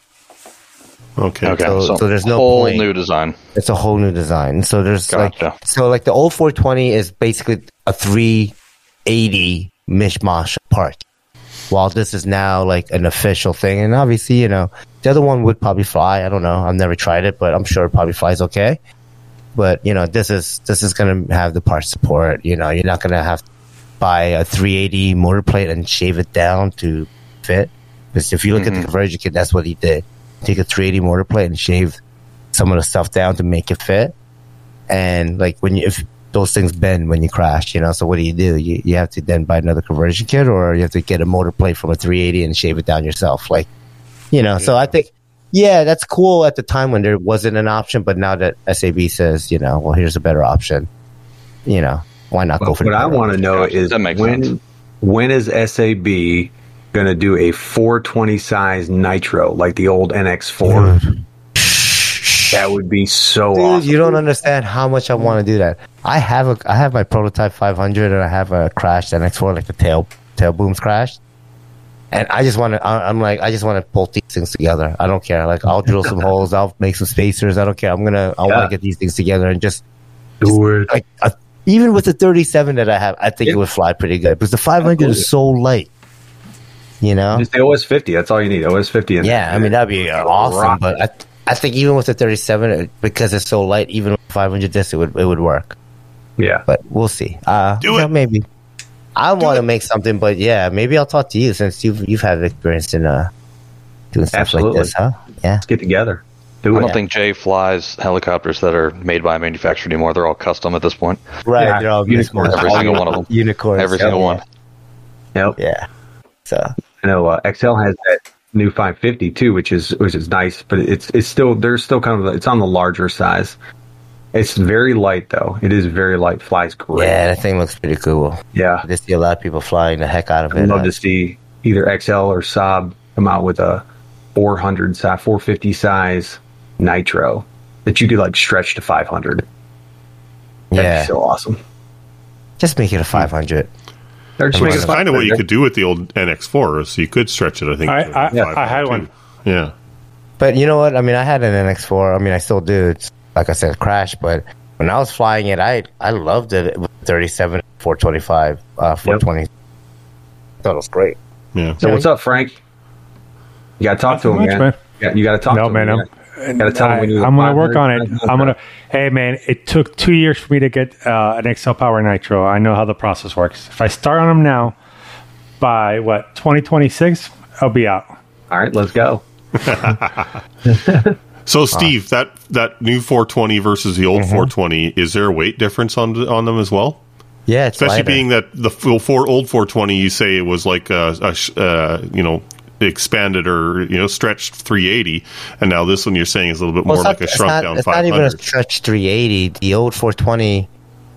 Okay. okay, so- so, so there's no whole point. new design. It's a whole new design. So there's Gotcha. like, so like the old four twenty is basically a three eighty mishmash part. While this is now like an official thing. And obviously, you know, the other one would probably fly. I don't know. I've never tried it, but I'm sure it probably flies okay. But, you know, this is, this is going to have the part support. You know, you're not going to have to buy a three eighty motor plate and shave it down to fit. Because if you look at the conversion kit, that's what he did. Take a three eighty motor plate and shave some of the stuff down to make it fit. And like when you, if those things bend when you crash, you know, so what do you do? You, you have to then buy another conversion kit, or you have to get a motor plate from a three eighty and shave it down yourself. Like, you know, so I think, yeah, that's cool at the time when there wasn't an option, but now that S A B says, you know, well, here's a better option, you know, why not go for What the I better want to option? know Gotcha. is That makes when sense. when is S A B going to do a four twenty size nitro like the old N X four? That would be so Dude, awesome. you don't understand how much I want to do that. I have a, I have my prototype five hundred, and I have a crashed N X four, like the tail, tail booms crashed. And I just want to, I'm like, I just want to bolt these things together. I don't care. Like, I'll drill some holes, I'll make some spacers. I don't care. I'm gonna, I Yeah. want to get these things together and just, Do it. like, uh, even with the thirty-seven that I have, I think Yeah. it would fly pretty good because the five hundred is so light. You know? Just the O S fifty. That's all you need. O S fifty. In Yeah, there. I mean that'd be uh, awesome. Rock But I, I think even with the thirty-seven, it- because it's so light, even with five hundred discs, it would, it would work. yeah. But we'll see. Uh, Do you know, it. maybe. I want to it. make something, but yeah, maybe I'll talk to you since you've you've had experience in uh doing stuff Absolutely. like this, huh? Yeah. Let's get together. Do I it. don't think Jay flies helicopters that are made by a manufacturer anymore. They're all custom at this point. Right. Yeah, They're all unicorns. Every all single one of them. Unicorns. Every yeah. single one. Yep. Yeah. So I know uh, X L has that new five fifty too, which is which is nice, but it's it's still there's still kind of it's on the larger size. It's very light though. It is very light. Flies great. yeah, that thing looks pretty cool. Yeah. I just see a lot of people flying the heck out of I'd it. love uh, to see either X L or Saab come out with a four hundred size, four fifty size nitro that you could like stretch to five hundred. That'd yeah. be so awesome. Just make it a five hundred. Or just Which make is it kind of what you 500. could do with the old N X four, so you could stretch it, I think. I, to I, five I had too. one. Yeah. But you know what? I mean, I had an N X four. I mean, I still do. It's like I said, crash. But when I was flying it, I I loved it with thirty-seven, four twenty-five, uh, four twenty. Yep. I thought it was great. Yeah. So what's up, Frank? You got to talk Not to him, much, man. man. Yeah, you got to talk no, to him. Man, You I'm, gotta tell him we need I, I'm going to work on it. five hundred I'm going to. Hey, man, it took two years for me to get uh, an X L Power Nitro. I know how the process works. If I start on them now, by what twenty twenty-six, I'll be out. All right, let's go. So, Steve, that that new four twenty versus the old Mm-hmm. four twenty, is there a weight difference on on them as well? Yeah, it's Especially lighter. being that the full four, old four twenty, you say it was like a, a sh- uh, you know expanded or you know stretched three eighty, and now this one you're saying is a little bit Well, more it's like not, a shrunk it's not, down it's five not even a hundred. stretch three eighty. The old four twenty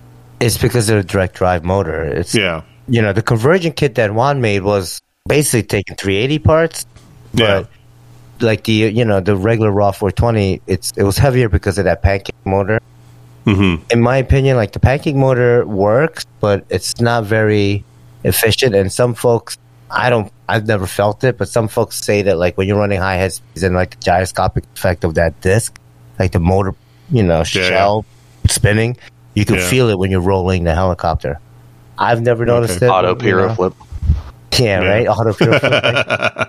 is because of the direct drive motor. It's Yeah, you know the conversion kit that Juan made was basically taking three eighty parts, yeah, but like the you know the regular raw four twenty, it's it was heavier because of that pancake motor. mm-hmm. In my opinion, like the pancake motor works, but it's not very efficient. And some folks, I don't, I've never felt it, but some folks say that like when you're running high head speeds and like the gyroscopic effect of that disc, like the motor, you know, shell spinning, you can Yeah. feel it when you're rolling the helicopter. I've never noticed Okay. it. Auto you pyro know. flip. Yeah, Yeah. right. Auto pyro flip. right?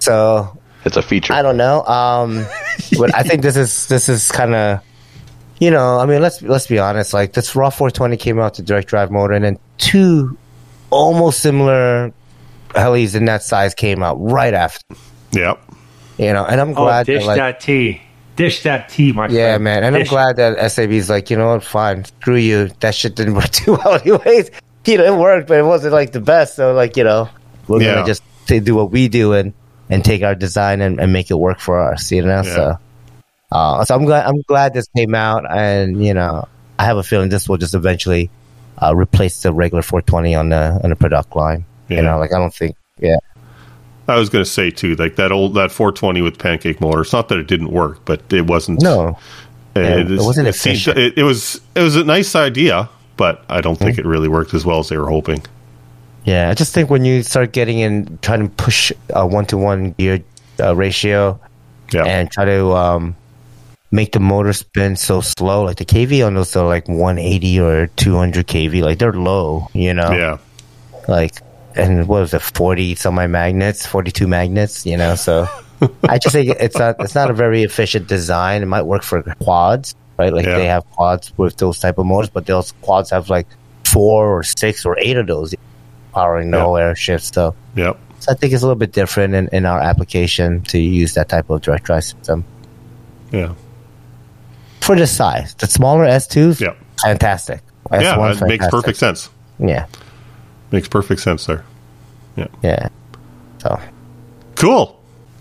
So It's a feature. I don't know. Um, but I think this is this is kind of, you know, I mean, let's let's be honest. Like this raw four twenty came out to direct drive motor, and then two almost similar helis in that size came out right after. Yep. You know, and I'm Oh, glad dish that, like, that tea. Dish that tea, my yeah, friend. man, and Dish. I'm glad that S A B's like, you know what, fine, screw you. That shit didn't work too well, anyways. You know, it worked, but it wasn't like the best. So, like, you know, we're Yeah. gonna just t- do what we do and and take our design and, and make it work for us. You know, Yeah. so. Uh, so I'm glad I'm glad this came out, and you know I have a feeling this will just eventually uh, replace the regular four twenty on the on the product line. Yeah. You know, like I don't think, yeah, I was going to say too, like that old that four twenty with pancake motor. It's not that it didn't work, but it wasn't. no, uh, Yeah, it is- wasn't it, seemed- efficient. it, it was it was a nice idea, but I don't Hmm? think it really worked as well as they were hoping. yeah. I just think when you start getting in, trying to push a one to one gear uh, ratio Yeah, and try to um, make the motor spin so slow, like the K V on those are like one eighty or two hundred K V, like they're low, you know, yeah, like, and what was it, forty some my magnets, forty-two magnets, you know, so I just think it's not it's not a very efficient design. It might work for quads, right? Like Yeah. they have quads with those type of motors, but those quads have like four or six or eight of those powering the Yeah. whole airshift. So, yep, so I think it's a little bit different in, in our application to use that type of direct drive system yeah, for the size. The smaller S twos, yeah, fantastic. S yeah. one's It makes fantastic. perfect sense. Yeah, Makes perfect sense there. yeah. So. Cool.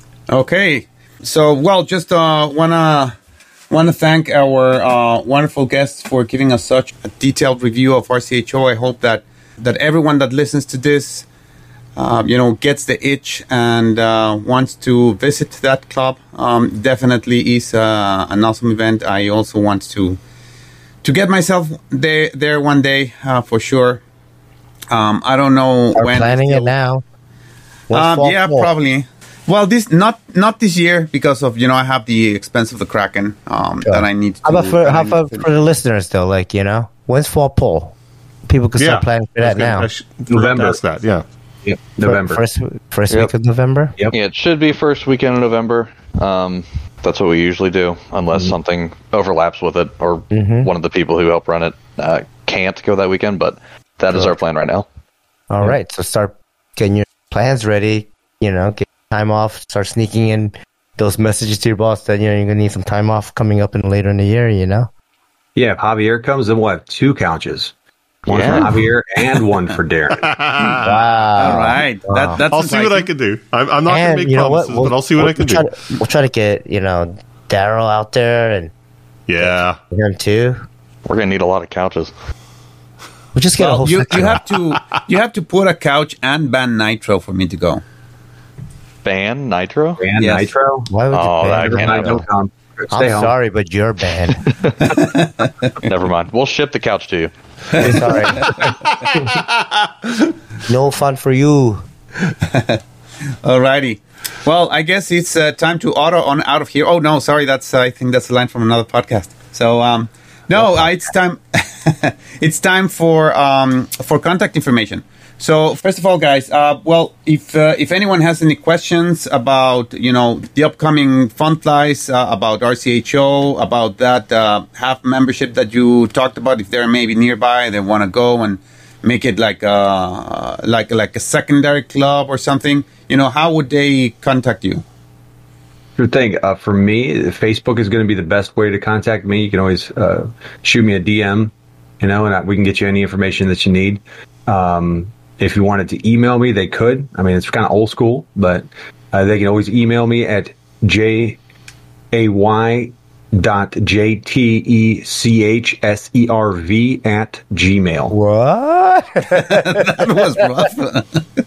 Okay, so well, just uh, wanna wanna thank our uh, wonderful guests for giving us such a detailed review of R C H O. I hope that that everyone that listens to this, uh, you know, gets the itch and uh, wants to visit that club. Um, definitely is uh, an awesome event. I also want to to get myself there there one day uh, for sure. Um, I don't know We're when. planning it now. When's Um, fall yeah, fall? probably. Well, this not not this year because of you know I have the expense of the Kraken um, Sure. that I need. To, How about for that I how need about to- for the listeners though? Like, you know, when's fall pull? People can start planning for I was that gonna- now. I should- forgot to November. ask that. Yeah, Yep. For- November. first first Yep. week of November. Yep. Yeah, it should be first weekend in November. Um, that's what we usually do, unless something overlaps with it, or one of the people who help run it uh, can't go that weekend. But that is our plan right now. All right, so start getting your plans ready. You know, get time off. Start sneaking in those messages to your boss that you know you're gonna need some time off coming up in later in the year. You know. Yeah, if Javier comes, then we'll have two couches. One Yeah. for Javier and one for Darren. Wow. All right, that, that's I'll see what I enticing. can do. I'm, I'm not going And to make you know what? promises, but I'll see what we'll, I can we'll do. try to, we'll try to get you know Daryl out there and Yeah, him too. We're gonna need a lot of couches. We'll just get a Well, whole you, section. you have to you have to put a couch and ban Nitro for me to go. Ban Nitro? And Yes. Nitro. Why would you Oh, ban that it? can't Never mind, happen. don't come. I'm Stay home. sorry, but you're banned. Never mind. We'll ship the couch to you. Sorry. No fun for you. Alrighty. Well, I guess it's uh, time to auto on out of here. Oh no, sorry, that's uh, I think that's a line from another podcast. So um, no, uh, it's time. It's time for um, for contact information. So first of all, guys, uh, well, if uh, if anyone has any questions about you know the upcoming fun flies, uh, about R C H O, about that uh, half membership that you talked about, if they're maybe nearby, they want to go and make it like a like like a secondary club or something, you know, how would they contact you? Sure thing. Uh, for me, Facebook is going to be the best way to contact me. You can always uh, shoot me a D M, you know, and I, we can get you any information that you need. Um, if you wanted to email me, they could. I mean, it's kind of old school, but uh, they can always email me at j a y dot j t e c h s e r v at gmail. What? That was rough.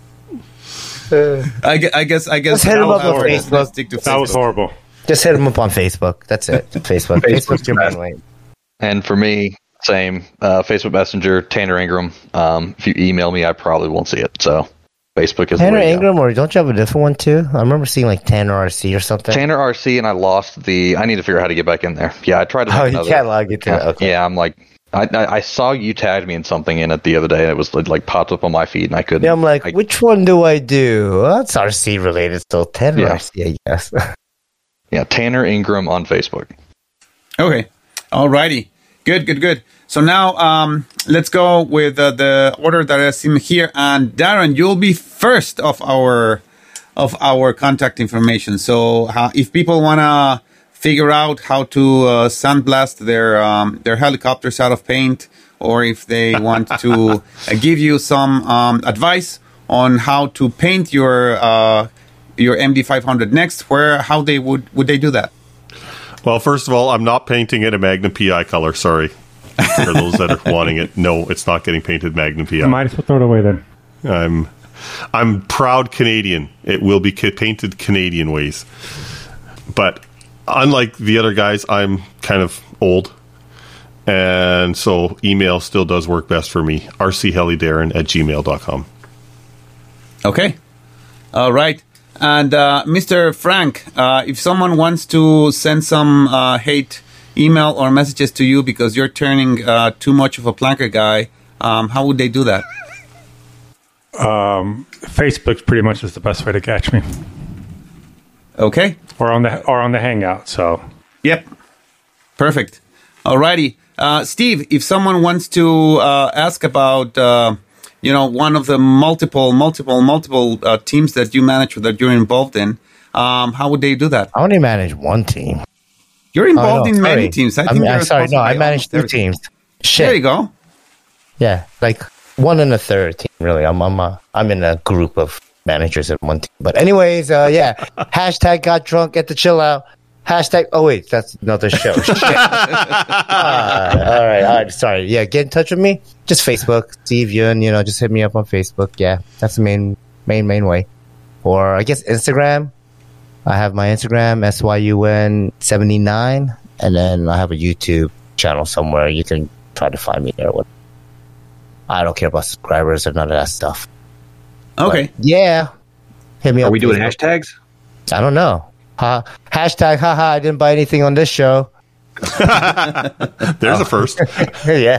I, gu- I guess I guess Just hit him I'll- up on I'll Facebook. stick to That was Facebook. horrible. Just hit him up on Facebook. That's it. Facebook. Facebook's your main way. And for me, same. Uh, Facebook Messenger, Tanner Ingram. Um, if you email me, I probably won't see it. So Facebook is Tanner the way to go. Ingram, or don't you have a different one too? I remember seeing like Tanner R C or something. Tanner R C, and I lost the. I need to figure out how to get back in there. Yeah, I tried to. Oh, make you another can't log into it. account. Okay. Yeah, I'm like, I, I I saw you tagged me in something in it the other day, and it was it, like popped up on my feed, and I couldn't. Yeah, I'm like, I, which one do I do? Well, that's R C related, so Tanner Yeah. R C, I guess. yeah, Tanner Ingram on Facebook. Okay. Alrighty. Good, good, good. So now um, let's go with uh, the order that I see here. And Darren, you'll be first of our of our contact information. So uh, if people want to figure out how to uh, sandblast their um, their helicopters out of paint, or if they want to uh, give you some um, advice on how to paint your uh, your M D five hundred next, where how they would would they do that? Well, first of all, I'm not painting it a Magnum P I color. Sorry. For those that are wanting it, no, it's not getting painted Magnum P I. I might as well throw it away then. I'm, I'm proud Canadian. It will be ca- painted Canadian ways. But unlike the other guys, I'm kind of old. And so email still does work best for me. r c heli darren at gmail dot com. Okay. All right. And uh, Mister Frank, uh, if someone wants to send some uh, hate email or messages to you because you're turning uh, too much of a planker guy, um, how would they do that? Um, Facebook's pretty much is the best way to catch me, Okay. or on the or on the Hangout. So Yep. Perfect. Alrighty. Uh, Steve, if someone wants to uh, ask about, uh, you know, one of the multiple, multiple, multiple uh, teams that you manage or that you're involved in, um, how would they do that? I only manage one team. You're involved Oh, no, in many sorry. teams. I I think mean, you're I'm sorry. No, responsible I by manage almost two everything. teams. Shit. There you go. Yeah, like one and a third team. Really, I'm I'm a, I'm in a group of managers in one team. But anyways, uh, yeah. Hashtag got drunk at the chill out. Hashtag. Oh wait, that's another show. Shit. uh, all right, all right. Sorry. Yeah, get in touch with me. Just Facebook, Steve Yun. You know, just hit me up on Facebook. Yeah, that's the main main main way. Or I guess Instagram. I have my Instagram S Y U N seventy nine, and then I have a YouTube channel somewhere. You can try to find me there. What? I don't care about subscribers or none of that stuff. Okay. But yeah. Hit me Are up. we doing Facebook. hashtags? I don't know. Ha, hashtag, haha, I didn't buy anything on this show. There's a first. Yeah.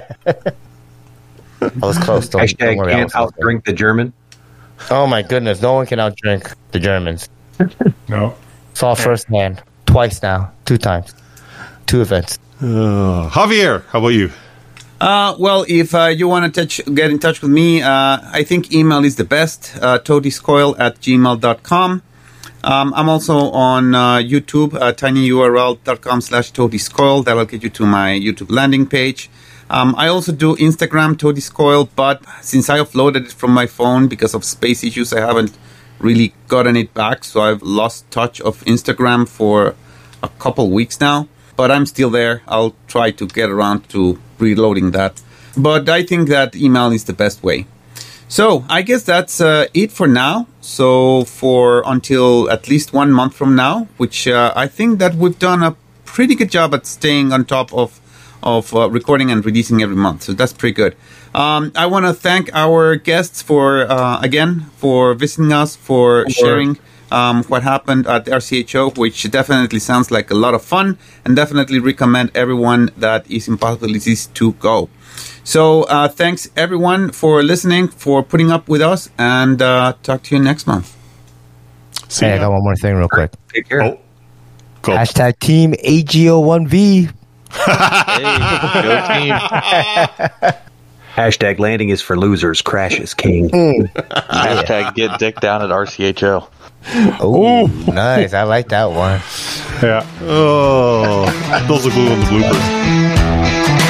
I was close. Don't, Hashtag don't worry, I can't was close. outdrink the German. Oh my goodness. No one can outdrink the Germans. no. Saw firsthand. Twice now. Two times. Two events. Uh, Javier, how about you? Uh, well, if uh, you want to touch, get in touch with me, uh, I think email is the best. Uh, todyscoil at gmail dot com. Um, I'm also on uh, YouTube, uh, tinyurl.com slash todyscoil. That'll get you to my YouTube landing page. Um, I also do Instagram, todyscoil, but since I uploaded it from my phone because of space issues, I haven't really gotten it back. So I've lost touch of Instagram for a couple weeks now. But I'm still there. I'll try to get around to reloading that. But I think that email is the best way. So I guess that's uh, it for now. So for until at least one month from now, which uh, I think that we've done a pretty good job at staying on top of of uh, recording and releasing every month. So that's pretty good. Um, I want to thank our guests for uh, again for visiting us, for sharing um, what happened at R C H O, which definitely sounds like a lot of fun, and definitely recommend everyone that is in possibilities to go. So uh, thanks everyone for listening, for putting up with us, and uh, talk to you next month. See Hey, I ya. got one more thing real quick. Take care. Oh, go. Hashtag Team A G O one V. Hey, go team. Hashtag landing is for losers. Crash is king. Hashtag get dick down at R C H O. Oh, nice. I like that one. Yeah. Oh, those are glue on the bloopers.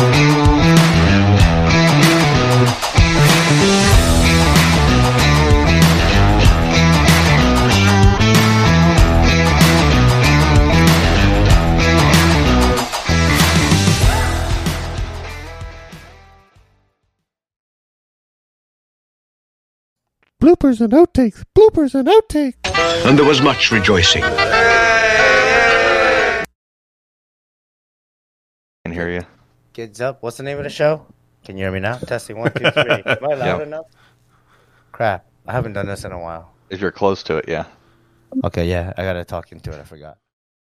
Bloopers and outtakes. Bloopers and outtakes. And there was much rejoicing. Can hear you. Kids Up. What's the name of the show? Can you hear me now? Testing one, two, three. Am I loud Yeah. enough? Crap. I haven't done this in a while. If you're close to it, yeah. Okay, yeah. I got to talk into it. I forgot.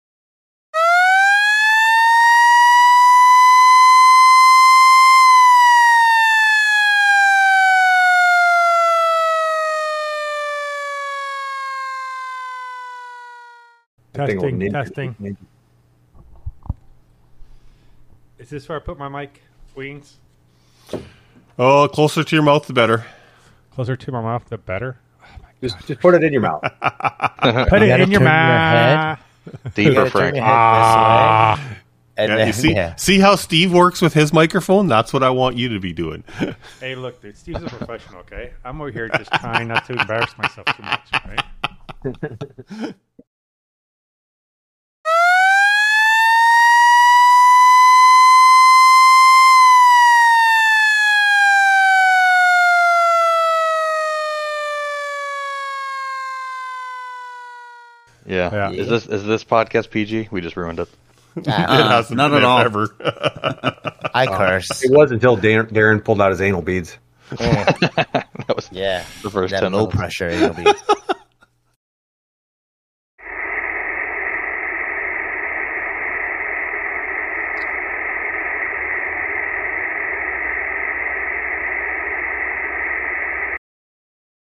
Testing, Ninja- testing. Ninja- Is this where I put my mic? Wings? Oh, closer to your mouth, the better. Closer to my mouth, the better. Just, just put it in your mouth. Put You it gotta in your turn your mouth. You Deeper, gotta turn Frank. your head this way. And Yeah, then, you see, yeah. see how Steve works with his microphone? That's what I want you to be doing. Hey, look, dude. Steve's a professional, okay? I'm over here just trying not to embarrass myself too much, right? Yeah. Yeah. Is this is this podcast P G? We just ruined it. It Uh, hasn't not been at all. ever. I curse. It was until Darren, Darren pulled out his anal beads. That was Yeah. the first That ten low minutes. pressure. It'll be.